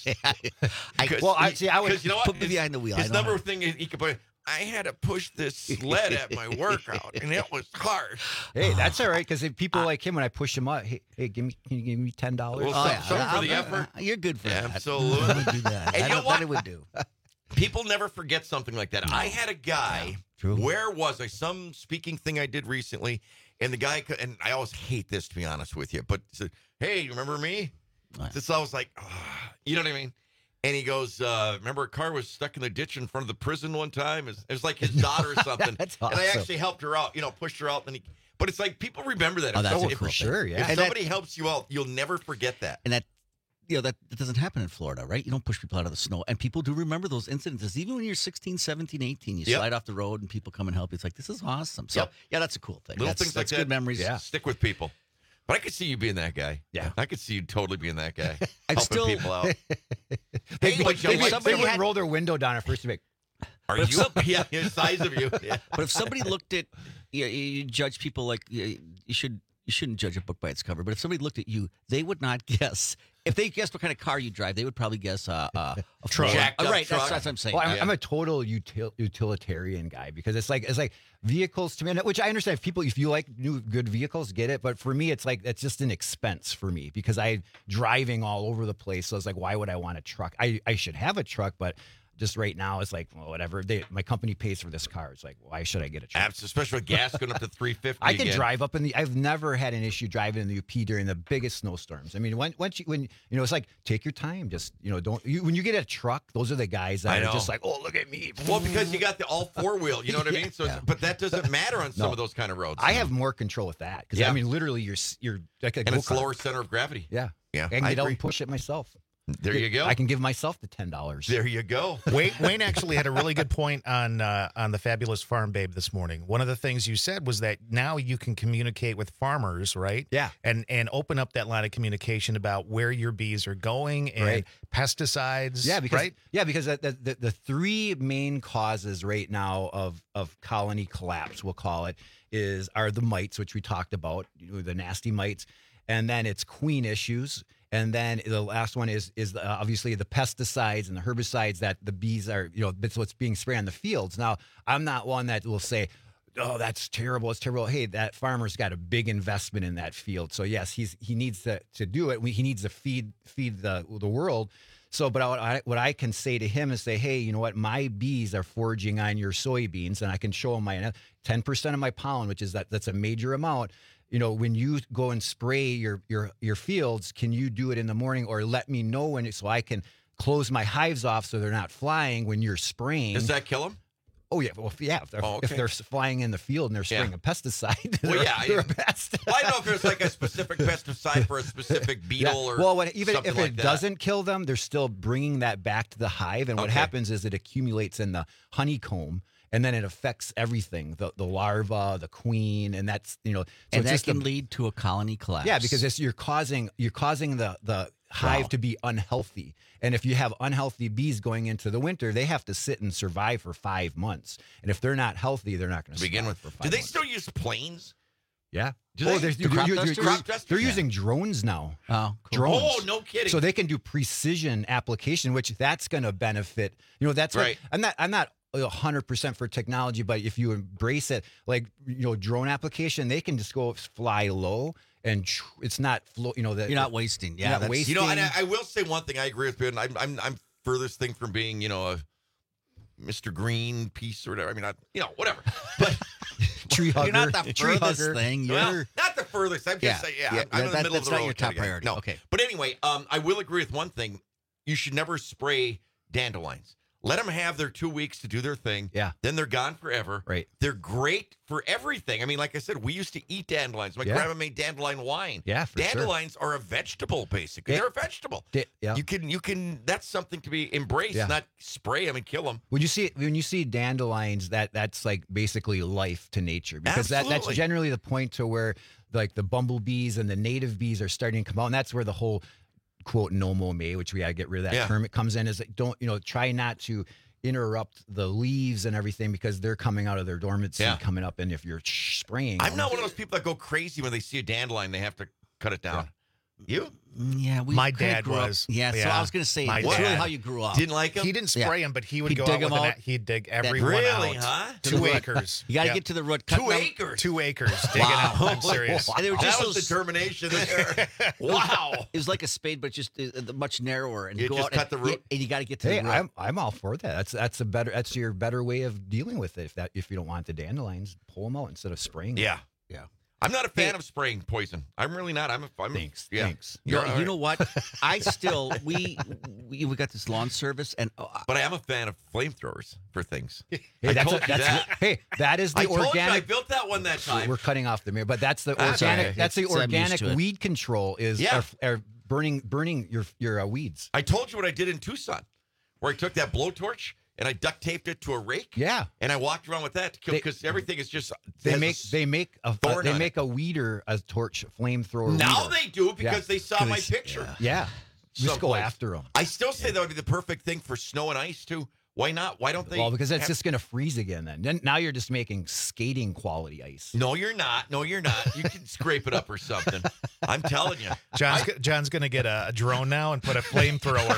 Because you know what? put me behind the wheel. His number thing is he could put, I had to push this sled at my workout, and it was hard. Hey, that's all right because if people like him, when I push him up, hey, can you give me $10? Well, something for the effort. You're good for that. Absolutely. I would do that. And you know what? I would do. People never forget something like that. I had a guy, where was I? Some speaking thing I did recently, and the guy, and I always hate this, to be honest with you, but said, hey, you remember me? So I was like, you know what I mean? And he goes, remember a car was stuck in the ditch in front of the prison one time? It was like his daughter or something. That's And I awesome. actually helped her out, pushed her out. But it's like people remember that. Oh, that's a If- cool if- thing. Sure, yeah. If And somebody helps you out, you'll never forget that. And that doesn't happen in Florida, right? You don't push people out of the snow. And people do remember those incidences. Even when you're 16, 17, 18, you Yep. slide off the road and people come and help you. It's like, this is awesome. So, Yep. yeah, that's a cool thing. Little That's things like good that memories. stick with people. But I could see you being that guy. Yeah. I could see you totally being that guy. I'm helping still- people out. They, Hey, but they, somebody wouldn't had- roll their window down at first. Like, Are But if you? Yeah, the size of you. Yeah. But if somebody looked at you judge people like you shouldn't judge a book by its cover. But if somebody looked at you, they would not guess. If they guessed what kind of car you drive, they would probably guess a Truck. Jacked up right, truck. that's what I'm saying. Well, I'm a total utilitarian guy because it's like vehicles to me, which I understand if you like new good vehicles, get it. But for me, it's just an expense for me because I'm driving all over the place. So it's like, why would I want a truck? I should have a truck, but just right now it's like, well, whatever. My company pays for this car. It's like, why should I get a truck? Especially with gas going up to 350. I can again. drive up I've never had an issue driving in the UP during the biggest snowstorms. I mean, when it's like, take your time. Just, when you get a truck, those are the guys that are just like, oh, look at me. Well, because you got the all four wheel, you know what I mean? So, Yeah. but that doesn't matter on some No. of those kind of roads. I have more control with that because Yeah. I mean, literally, you're like a and it's go-kart. lower center of gravity. Yeah, Yeah, I can I get out agree. and push it myself. There you go. I can give myself the $10. There you go. Wayne actually had a really good point on the Fabulous Farm Babe this morning. One of the things you said was that now you can communicate with farmers, right? Yeah. And open up that line of communication about where your bees are going and Right. pesticides. Yeah, because right? the three main causes right now of colony collapse, we'll call it, are the mites, which we talked about, the nasty mites, and then it's queen issues. And then the last one is obviously the pesticides and the herbicides that the bees are, that's what's being sprayed on the fields. Now, I'm not one that will say, oh, that's terrible. It's terrible. Hey, that farmer's got a big investment in that field. So yes, he needs to do it. He needs to feed the world. So, but what I can say to him is say, hey, you know what? My bees are foraging on your soybeans, and I can show him my 10% of my pollen, which is that's a major amount. When you go and spray your fields, can you do it in the morning or let me know when so I can close my hives off so they're not flying when you're spraying? Does that kill them? Oh, yeah. Well, yeah. If they're flying in the field and they're spraying a pesticide, Well, they're a pest. Well, I don't know if there's like a specific pesticide for a specific beetle or well, even something if like it that. doesn't kill them, they're still bringing that back to the hive. And what Okay. happens is it accumulates in the honeycomb. And then it affects everything, the larva, the queen, and that's, so and it's that just can lead to a colony collapse. Yeah, because you're causing the hive to be unhealthy. And if you have unhealthy bees going into the winter, they have to sit and survive for 5 months. And if they're not healthy, they're not going to begin with. for 5 Do they months. still use planes? Yeah. Do they? there's- Do crop dusters? Crop dusters? they're Yeah. using drones now. Oh, cool. Drones. Oh, no kidding. So they can do precision application, which that's going to benefit. That's Right. what I'm not 100% for technology, but if you embrace it, like drone application, they can just go fly low and it's not you're not wasting. Yeah, you're not wasting. And I will say one thing. I agree with Ben. I'm furthest thing from being a Mr. Greenpeace or whatever. I mean, whatever. But tree hugger. You're not the furthest thing. Well, not the furthest. I'm just saying. I'm in the middle of the road. That's not your top priority. No. Okay. But anyway, I will agree with one thing. You should never spray dandelions. Let them have their 2 weeks to do their thing. Yeah. Then they're gone forever. Right. They're great for everything. I mean, like I said, we used to eat dandelions. My grandma made dandelion wine. Yeah, for dandelions are a vegetable, basically. Yeah. They're a vegetable. Yeah. You can. That's something to be embraced, not spray them and kill them. When you see dandelions, that's like basically life to nature, because that's generally the point to where like the bumblebees and the native bees are starting to come out, and that's where the whole quote no mow May, which we got to get rid of that term. It comes in as try not to interrupt the leaves and everything, because they're coming out of their dormancy coming up, and if you're spraying I'm not one of those people that go crazy when they see a dandelion, they have to cut it down. You? Yeah, my dad was. Yeah, so I was going to say, that's really how you grew up. Didn't like him? He didn't spray him, but he would go dig out them with out. he'd dig every one Really, out. huh? 2 acres. You got to get to the root. Cut 2 acres? 2 acres. Digging out. I'm serious. And they were just that was those, determination there. Wow. It was like a spade, but just much narrower. And You go just out cut the root? and you got to get to the root. Hey, I'm all for that. That's your better way of dealing with it. If you don't want the dandelions, pull them out instead of spraying them. Yeah. I'm not a fan of spraying poison. I'm really not. Thanks. Yeah. Thanks. You know what? I still we got this lawn service, and but I am a fan of flamethrowers for things. Hey, that is the I told you organic. I built that one that time. We're cutting off the mirror, but that's the That's organic. okay. That's the I'm used organic to it. weed control is burning your weeds. I told you what I did in Tucson, where I took that blowtorch and I duct taped it to a rake. Yeah, and I walked around with that to kill, because everything is just they make a weeder, a torch flamethrower. Now weeder. they do because they saw my picture. Yeah. Just go after them. I still say that would be the perfect thing for snow and ice too. Why not? Why don't they? Well, because it's just going to freeze again. Then now you're just making skating quality ice. No, you're not. No, you're not. You can scrape it up or something. I'm telling you. John's going to get a drone now and put a flamethrower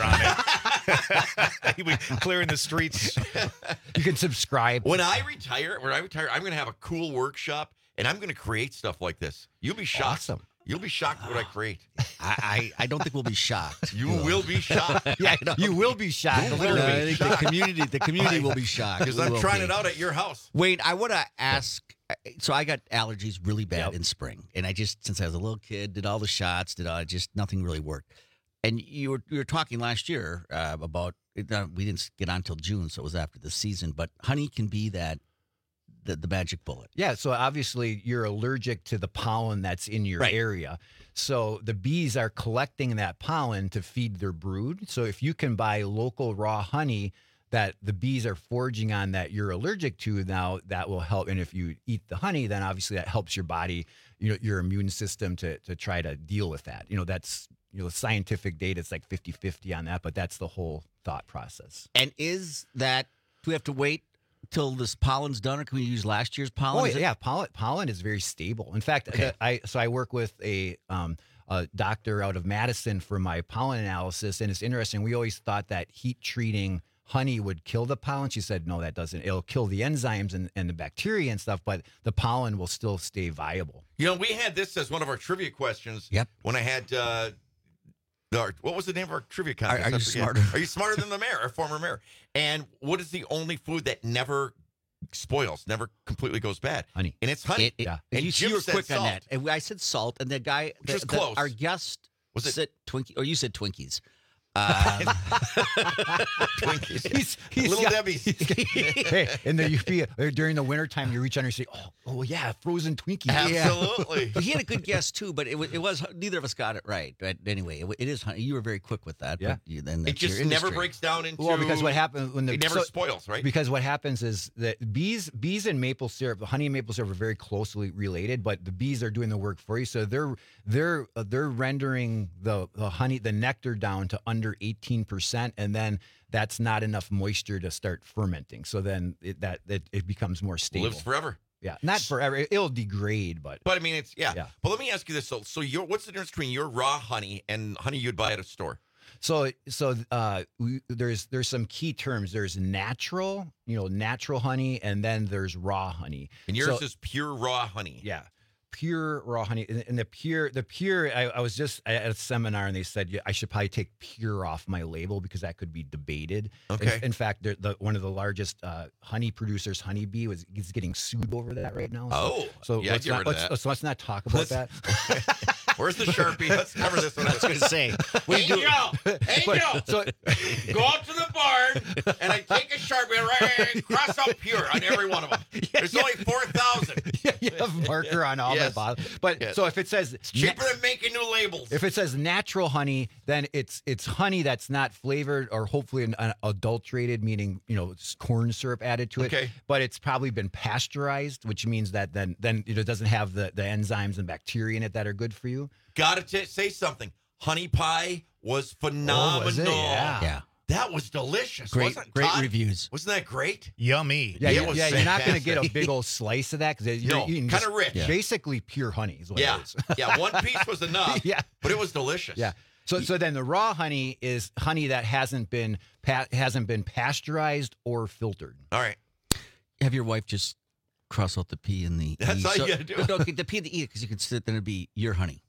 on it. He'll be clearing the streets. You can subscribe. When I retire, I'm going to have a cool workshop, and I'm going to create stuff like this. You'll be shocked. Awesome. You'll be shocked at what I create. I don't think we'll be shocked. You will be shocked. Yeah, you will be shocked. You will I think the community will be shocked. Because I'm trying it out at your house. Wait, I want to ask. So I got allergies really bad in spring, and I just, since I was a little kid, did all the shots, nothing really worked. And you were talking last year about we didn't get on till June, so it was after the season. But honey can be that. The magic bullet. Yeah, so obviously you're allergic to the pollen that's in your area. So the bees are collecting that pollen to feed their brood. So if you can buy local raw honey that the bees are foraging on that you're allergic to, now that will help. And if you eat the honey, then obviously that helps your body, your immune system to try to deal with that. That's scientific data. It's like 50-50 on that, but that's the whole thought process. And do we have to wait till this pollen's done, or can we use last year's pollen? Oh, yeah. Pollen is very stable. In fact, I work with a doctor out of Madison for my pollen analysis, and it's interesting. We always thought that heat treating honey would kill the pollen. She said, no, that doesn't. It'll kill the enzymes and the bacteria and stuff, but the pollen will still stay viable. We had this as one of our trivia questions. Yep. When I had what was the name of our trivia contest? Are you smarter? Are you smarter than the mayor, our former mayor? And what is the only food that never spoils, never completely goes bad? Honey. And it's honey. And And you were said quick salt. on that. And I said salt, and the guy, Which is close. our guest, said Twinkie, or you said Twinkies. Twinkies. He's Little got- Debbie's. Hey, and then during the wintertime, you reach under and say, oh yeah, frozen Twinkie. Absolutely. But he had a good guess too, but it was neither of us got it right. But anyway, it is honey. You were very quick with that. Yeah. But then It that's your just never industry. breaks down into. Well, because what happens when it never spoils, right? Because what happens is that bees and maple syrup, the honey and maple syrup are very closely related, but the bees are doing the work for you. So they're rendering the honey, the nectar down to under 18%, and then that's not enough moisture to start fermenting. So then it becomes more stable. Lives forever. Yeah, not forever. It'll degrade, but I mean, it's yeah. But let me ask you this: so what's the difference between your raw honey and honey you'd buy at a store? So there's some key terms. There's natural, natural honey, and then there's raw honey. And yours is pure raw honey. Yeah. pure raw honey, and the pure. I was just at a seminar, and they said I should probably take pure off my label because that could be debated. Okay. In fact, one of the largest honey producers, Honeybee, is getting sued over that right now. So yeah, get rid of that. So let's not talk about that. Where's the Sharpie? Let's cover this one. I was going to say, Angel, so go out to the barn, and I take a Sharpie and cross out pure on every one of them. There's only 4,000. You have marker on all my bottles. But so if it says it's cheaper than making new labels. If it says natural honey, then it's honey that's not flavored or hopefully an adulterated, meaning it's corn syrup added to it. Okay. But it's probably been pasteurized, which means that then it doesn't have the enzymes and bacteria in it that are good for you. Gotta say something. Honey pie was phenomenal. Was it? Yeah. That was delicious. Great reviews. Wasn't that great? Yummy. Yeah, it was you're not going to get a fantastic. big old slice of that because you're eating kind of rich. Basically pure honey is what it is. Yeah, one piece was enough. Yeah. But it was delicious. Yeah. So then the raw honey is honey that hasn't been pasteurized or filtered. All right. Have your wife just cross out the P and the That's E. all you gotta do. No, the P and the E, because you can sit there and be your honey.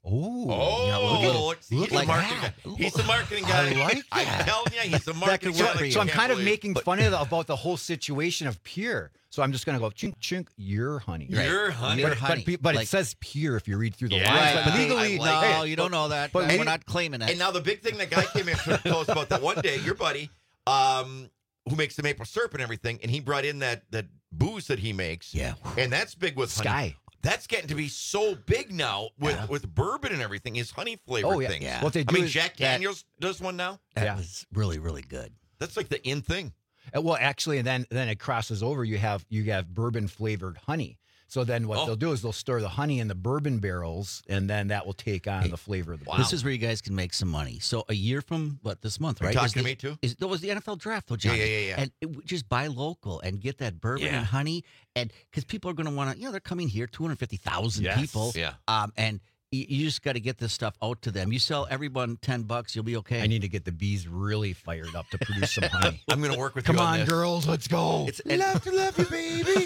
Oh, he's a marketing guy. He's a marketing guy. I like that. I'm telling you, he's a marketing guy. So I'm kind of making fun about the whole situation of pure. So I'm just going to go chink, chink, your honey. Your honey. But it says pure if you read through the lines. Right. But legally, No, you don't know that. But We're not claiming it. And now the big thing that guy came in and told us about that one day, your buddy, who makes the maple syrup and everything, and he brought in that booze that he makes. Yeah. And that's big with honey. Sky. That's getting to be so big now with bourbon and everything, is honey flavored things. Yeah. What they do is Jack Daniels does one now. That was really, really good. That's like the in thing. Well, actually, and then it crosses over. You have bourbon flavored honey. So then what they'll do is they'll store the honey in the bourbon barrels, and then that will take on the flavor of the bourbon. This is where you guys can make some money. So a year from this month, right? Are you talking to me too? That was the NFL draft, though, John. Yeah. And just buy local and get that bourbon and honey, and because people are going to want to, they're coming here, 250,000 people. Yeah. And you just got to get this stuff out to them. You sell everyone $10, you'll be okay. I need to get the bees really fired up to produce some honey. I'm going to work with Come you on, on this. girls, let's go. Love to love you, baby.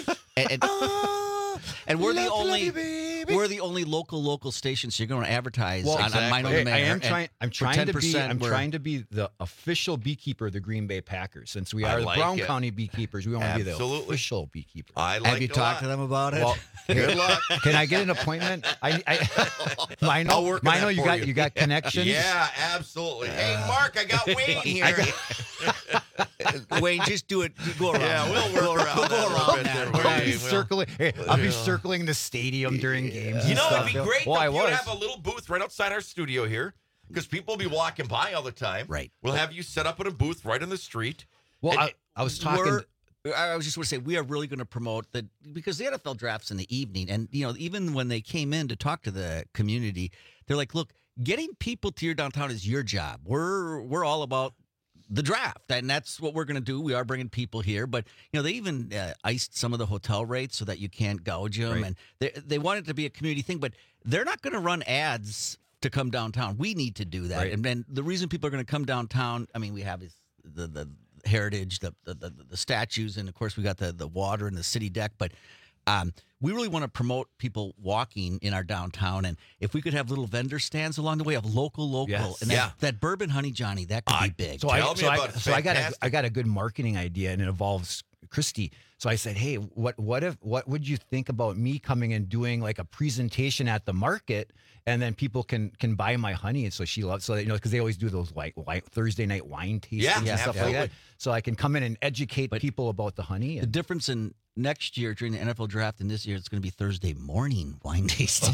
And we're the only local station, so you're going to advertise on Mine on the Mayor. I'm trying to be the official beekeeper of the Green Bay Packers. Since we are the Brown County beekeepers, we want to be the official beekeeper. Have you talked to them about it? Well, good luck. Can I get an appointment? I'll you got connections. Yeah, absolutely. Hey, Mark, I got Wayne here. Wayne, just do it. Go around. Yeah, we'll work around. I'll be circling the stadium during games. You know, it'd be great Well, if you would have a little booth right outside our studio here, because people will be walking by all the time. Right. We'll have you set up in a booth right on the street. Well, I was talking. I was just going to say, we are really going to promote that, because the NFL draft's in the evening. And, even when they came in to talk to the community, they're like, look, getting people to your downtown is your job. We're all about the draft, and that's what we're going to do. We are bringing people here, but they even iced some of the hotel rates so that you can't gouge them, and they want it to be a community thing, but they're not going to run ads to come downtown. We need to do that, right. And then the reason people are going to come downtown, I mean, we have the heritage, the statues, and of course we got the water and the city deck, but we really want to promote people walking in our downtown, and if we could have little vendor stands along the way of local, Yes. and that bourbon honey, Johnny, that could be big. So I got a good marketing idea, and it involves Christy. So I said, hey, what would you think about me coming and doing like a presentation at the market, and then people can buy my honey? And so she loves, because they always do those like Thursday night wine tastings and stuff like that. So I can come in and educate people about the honey. The difference in next year during the NFL draft and this year, it's going to be Thursday morning wine tasting.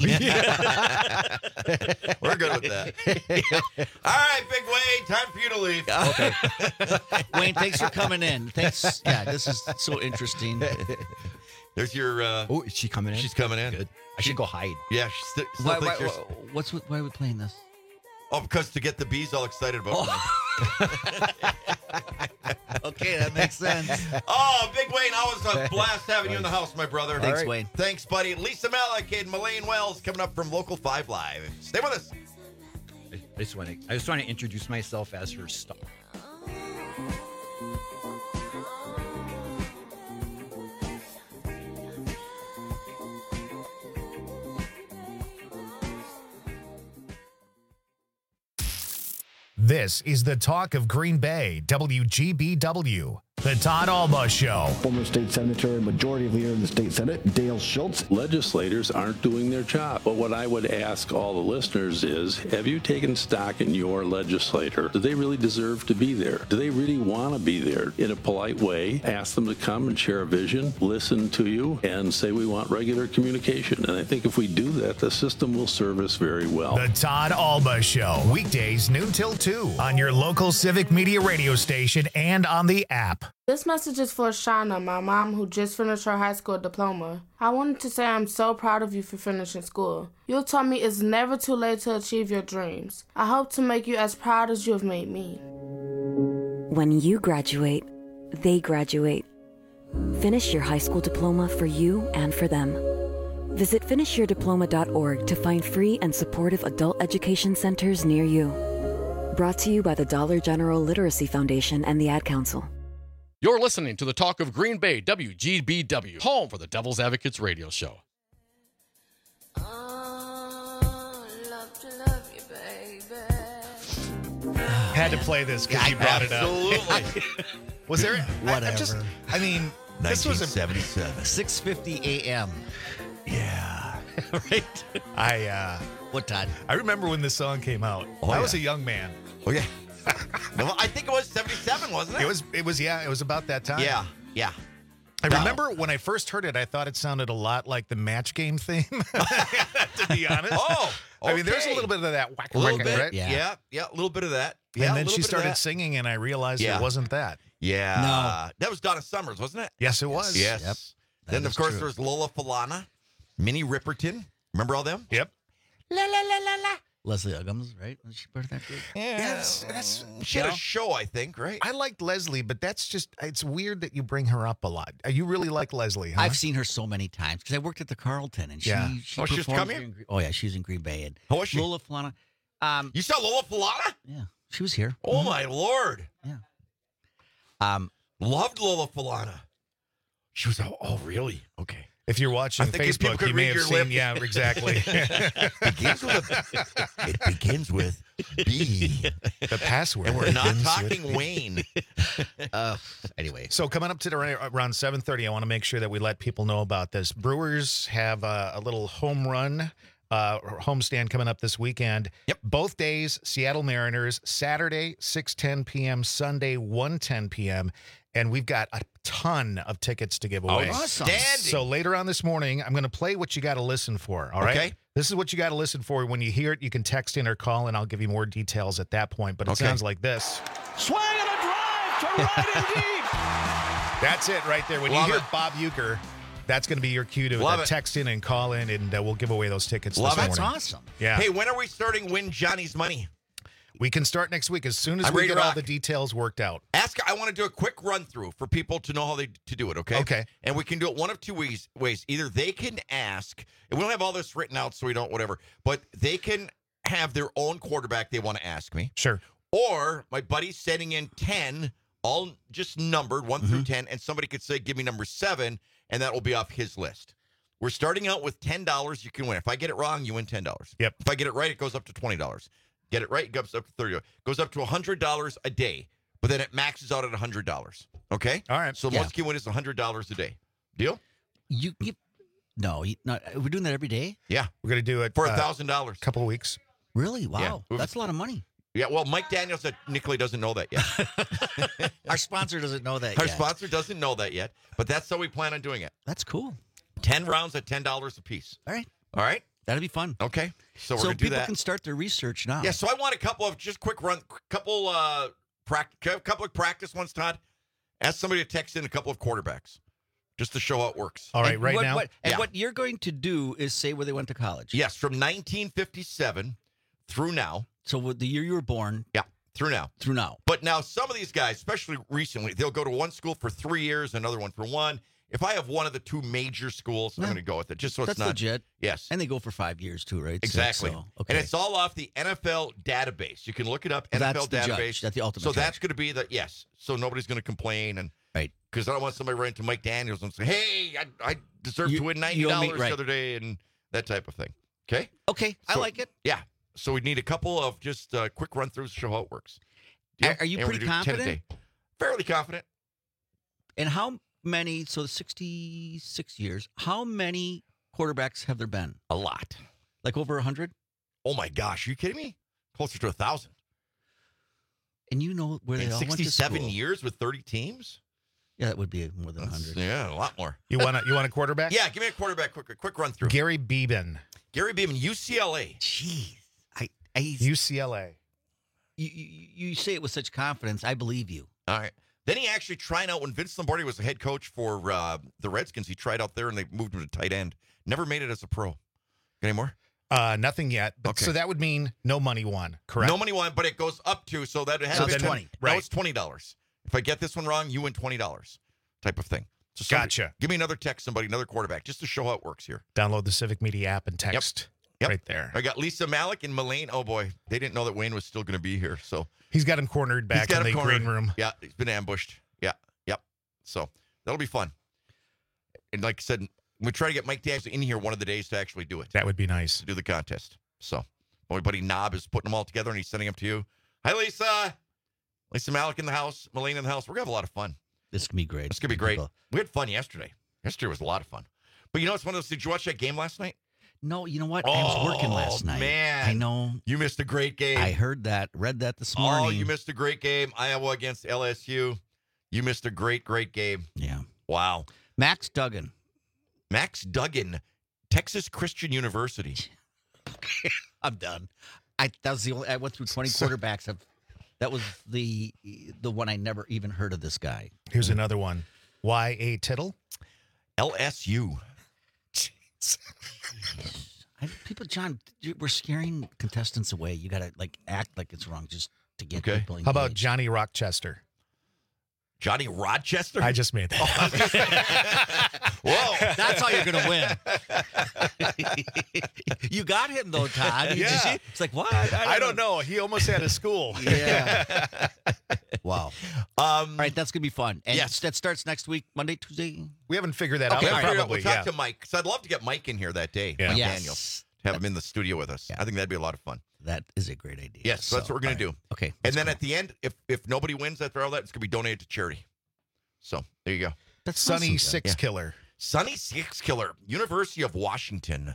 We're good with that. All right, Big Wayne, time for you to leave. Okay. Wayne, thanks for coming in. Thanks. Yeah, this is so interesting. There's your. Oh, is she coming in? She's coming in. Good. I should go hide. Yeah. Why are we playing this? Oh, because to get the bees all excited about Okay, that makes sense. Oh, Big Wayne, always a blast having you in the house, my brother. Thanks, Wayne. Thanks, buddy. Lisa Malik and Melaine Wells coming up from Local 5 Live. Stay with us. I just want to introduce myself as her star. This is the talk of Green Bay, WGBW. The Todd Alba Show. Former state senator and majority leader in the state senate, Dale Schultz. Legislators aren't doing their job. But what I would ask all the listeners is, have you taken stock in your legislator? Do they really deserve to be there? Do they really want to be there? In a polite way, ask them to come and share a vision, listen to you, and say we want regular communication. And I think if we do that, the system will serve us very well. The Todd Alba Show. Weekdays noon till 2 on your local Civic Media radio station and on the app. This message is for Shauna, my mom, who just finished her high school diploma. I wanted to say I'm so proud of you for finishing school. You taught me it's never too late to achieve your dreams. I hope to make you as proud as you have made me. When you graduate, they graduate. Finish your high school diploma for you and for them. Visit finishyourdiploma.org to find free and supportive adult education centers near you. Brought to you by the Dollar General Literacy Foundation and the Ad Council. You're listening to the Talk of Green Bay, WGBW, home for the Devil's Advocates radio show. Had to play this because you brought it up. Absolutely. Was there? Whatever. This was 1977. 6:50 a.m. Yeah. Right? What time? I remember when this song came out. I was a young man. Oh, yeah. No, I think it was 77, wasn't it? It was about that time. Yeah. I remember when I first heard it, I thought it sounded a lot like the Match Game theme, to be honest. Oh, okay. I mean, there's a little bit of that whack, A little whack, bit. right? Yeah, a little bit of that. And Yeah, then a little she bit of started that. singing, and I realized it wasn't that. Yeah. No. That was Donna Summers, wasn't it? Yes, it was. Yes. Yep. Then, That of is course, true. there was Lola Falana, Minnie Riperton. Remember all them? Yep. La, la, la, la, la. Leslie Uggams, right? Was she part of that group? Yeah, She had a show, I think, right? I liked Leslie, but it's weird that you bring her up a lot. You really like Leslie, huh? I've seen her so many times because I worked at the Carlton, and she Oh, she's performed come here? in Oh, yeah, she was in Green Bay. And How was she? Lola Falana. You saw Lola Falana? Yeah, she was here. Oh, my Lord. Yeah. Loved Lola Falana. She was, oh, really? Okay. If you're watching I think if people Facebook, could you may read have your seen. lips. Yeah, exactly. It begins with B. The password. And we're not begins with talking B. Wayne. Anyway. So coming up to around 7:30, I want to make sure that we let people know about this. Brewers have a little home run homestand coming up this weekend. Yep. Both days, Seattle Mariners, Saturday, 6:10 p.m., Sunday, 1:10 p.m., and we've got a ton of tickets to give away. Outstanding. So later on this morning, I'm going to play what you got to listen for, all right? Okay. This is what you got to listen for. When you hear it, you can text in or call, and I'll give you more details at that point, but it Okay. sounds like this. Swing and a drive to right and deep. That's it right there. When Love you hear it. Bob Euchre, that's going to be your cue to Love it. text in and call in, and we'll give away those tickets Love this it. morning. That's awesome. Yeah. Hey, when are we starting Win Johnny's Money? We can start next week as soon as I'm we ready to get all rock. the details worked out. I want to do a quick run through for people to know how to do it, okay? Okay. And we can do it one of two ways. Either they can ask, and we don't have all this written out, so we don't, whatever, but they can have their own quarterback they want to ask me. Sure. Or my buddy's sending in 10, all just numbered, 1 through 10, and somebody could say, give me number 7, and that will be off his list. We're starting out with $10 you can win. If I get it wrong, you win $10. Yep. If I get it right, it goes up to $20. Get it right, it goes up to $30. Goes up to $100 a day, but then it maxes out at $100. Okay? All right. So the most you can win is $100 a day. Deal? We're doing that every day? Yeah. We're going to do it For $1,000. a couple of weeks. Really? Wow. Yeah. That's a lot of money. Yeah, well, Mike Daniels at Nicolay doesn't know that yet. Our sponsor doesn't know that Our yet. sponsor doesn't know that yet, but that's how we plan on doing it. That's cool. 10 rounds at $10 a piece. All right. All right? That'll be fun. Okay. So we're going to do people that. can start their research now. Yeah, so I want a couple of just quick run, couple of practice ones, Todd. Ask somebody to text in a couple of quarterbacks just to show how it works. All right, And right what- now. what- and what you're going to do is say where they went to college. Yes, from 1957 through now. So the year you were born. Yeah, through now. Through now. But now some of these guys, especially recently, they'll go to one school for 3 years, another one for 1. If I have one of the 2 major schools, I'm going to go with it, just so it's That's not legit. Yes. And they go for 5 years too, right? Exactly. So, And it's all off the NFL database. You can look it up, That's NFL the database. judge. That's the ultimate So judge. that's going to be yes. So nobody's going to complain. And right. Because I don't want somebody writing to Mike Daniels and say, hey, I deserve to win $90 you owe me- the right. other day and that type of thing. Okay? Okay. I like it. Yeah. So we need a couple of just quick run-throughs to show how it works. Are you And we're pretty gonna do 10 a confident? day. Fairly confident. And how many, so 66 years, how many quarterbacks have there been? A lot. Like over 100? Oh, my gosh. Are you kidding me? Closer to 1,000. And you know where they In all went to 67 school. years with 30 teams? Yeah, that would be more than 100. Yeah, a lot more. You want a quarterback? Yeah, give me a quarterback quick run-through. Gary Beeben. Gary Beeben, UCLA. Jeez. UCLA. You say it with such confidence. I believe you. All right. Then he actually tried out when Vince Lombardi was the head coach for the Redskins. He tried out there and they moved him to tight end. Never made it as a pro. Got any more? Nothing yet. But, Okay. So that would mean no money won, correct? No money won, but it goes up to, so that it has So been then- 20. right. Now it's $20. If I get this one wrong, you win $20 type of thing. So somebody- Gotcha. Give me another text, another quarterback, just to show how it works here. Download the Civic Media app and text right there. I got Lisa Malik and Mullane. Oh, boy. They didn't know that Wayne was still going to be here. So He's got him cornered back He's in got the him cornered. green room. Yeah, he's been ambushed. Yeah, yep. So that'll be fun. And like I said, we try to get Mike Davis in here one of the days to actually do it. That would be nice. To do the contest. So my buddy Knob is putting them all together and he's sending them to you. Hi, Lisa. Lisa Malik in the house. Mullane in the house. We're going to have a lot of fun. This can be great. It's going to be great. We had fun yesterday. Yesterday was a lot of fun. But you know, it's one of those. Did you watch that game last night? No, you know what? I was working last night. Man. I know. You missed a great game. I heard that. Read that this morning. Oh, you missed a great game. Iowa against LSU. You missed a great game. Yeah. Wow. Max Duggan, Texas Christian University. I'm done. I went through 20 quarterbacks. That was the one I never even heard of this guy. Here's another one. Y.A. Tittle. LSU. John, we're scaring contestants away. You got to act like it's wrong just to get Okay. people engaged. How about Johnny Rochester? Johnny Rochester? I just made that. Whoa. That's how you're going to win. You got him, though, Todd. Did you Yeah. see? It's like, what? I don't know. He almost had a school. Yeah. Wow. All right, that's going to be fun. And Yes. that starts next week, Monday, Tuesday. We haven't figured that Okay, out. I'll yet, figure it out. probably. We'll talk Yeah. to Mike, because I'd love to get Mike in here that day. Yeah. Yes. Daniel. Have him in the studio with us. I think that'd be a lot of fun. That is a great idea. Yes, so that's what we're going to do. Okay. And let's then go. at the end, if nobody wins after all that, it's going to be donated to charity. So there you go. That's Sunny awesome. Six Yeah. Killer. Sunny Six Killer, University of Washington.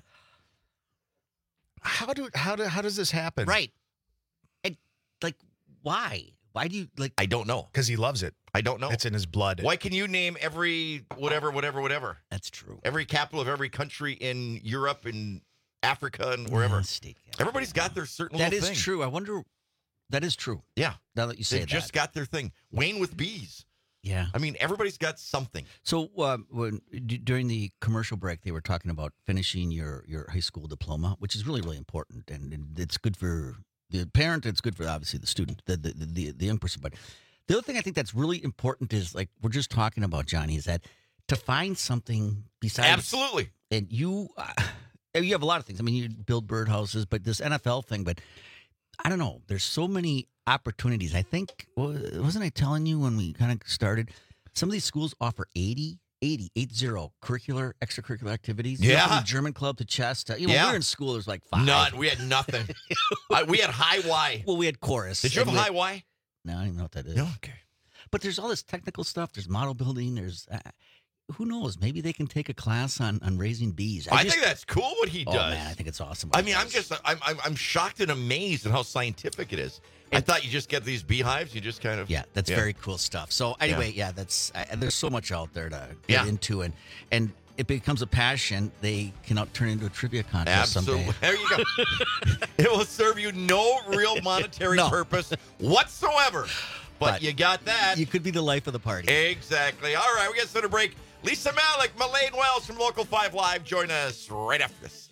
How does this happen? Right. And, why? Why do you, I don't know. Because he loves it. I don't know. It's in his blood. Why can you name every whatever? That's true. Every capital of every country in Europe and Africa and wherever. Everybody's got their certain That little is thing. true. I wonder, that is true. Yeah. Now that you say They've that. just got their thing. Wayne with bees. Yeah. I mean, everybody's got something. So during the commercial break, they were talking about finishing your high school diploma, which is really, really important. And it's good for the parent. It's good for, obviously, the student, the young person. But the other thing I think that's really important is, like we're just talking about, Johnny, is that to find something besides. Absolutely. And you have a lot of things. I mean, you build birdhouses, but this NFL thing, but I don't know. There's so many opportunities. I think, wasn't I telling you when we kind of started, some of these schools offer 80 curricular, extracurricular activities. You know, Yeah. from the German club to chess. To, when we Yeah. were in school, there's like 5. None. We had nothing. We had high Y. Well, we had chorus. Did you have And a high Y? No, I don't even know what that is. No? Okay. But there's all this technical stuff. There's model building. There's, who knows? Maybe they can take a class on raising bees. I think that's cool what he Oh, does. man, I think it's awesome. I mean, I'm shocked and amazed at how scientific it is. I thought you just get these beehives, you just kind of That's very cool stuff. So anyway, that's there's so much out there to Yeah. get into, and it becomes a passion. They can turn into a trivia contest Absolutely. someday. There you go. It will serve you no real monetary purpose whatsoever. But you got that. You could be the life of the party. Exactly. All right, we got to set a break. Lisa Malik, Mullane Wells from Local 5 Live. Join us right after this.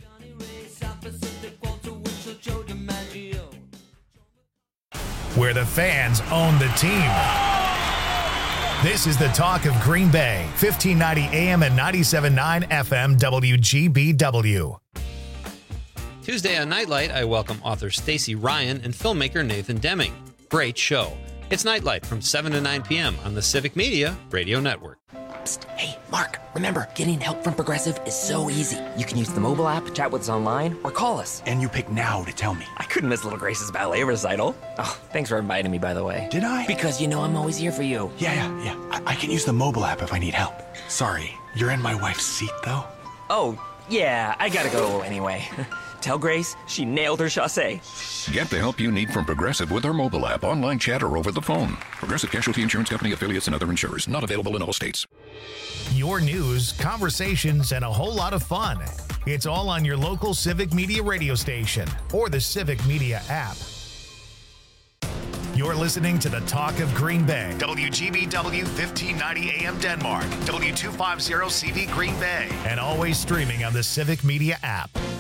Where the fans own the team. This is the talk of Green Bay, 1590 AM and 97.9 FM WGBW. Tuesday on Nightlight, I welcome author Stacey Ryan and filmmaker Nathan Deming. Great show. It's Nightlight from 7 to 9 p.m. on the Civic Media Radio Network. Psst. Hey, Mark, remember, getting help from Progressive is so easy. You can use the mobile app, chat with us online, or call us. And you pick now to tell me. I couldn't miss Little Grace's ballet recital. Oh, thanks for inviting me, by the way. Did I? Because you know I'm always here for you. Yeah. I can use the mobile app if I need help. Sorry, you're in my wife's seat, though? Oh, yeah, I gotta go anyway. Tell Grace she nailed her chassé. Get the help you need from Progressive with our mobile app, online chat, or over the phone. Progressive Casualty Insurance Company, affiliates, and other insurers. Not available in all states. Your news, conversations, and a whole lot of fun. It's all on your local Civic Media radio station or the Civic Media app. You're listening to the Talk of Green Bay. WGBW 1590 AM Denmark. W250 CV Green Bay. And always streaming on the Civic Media app.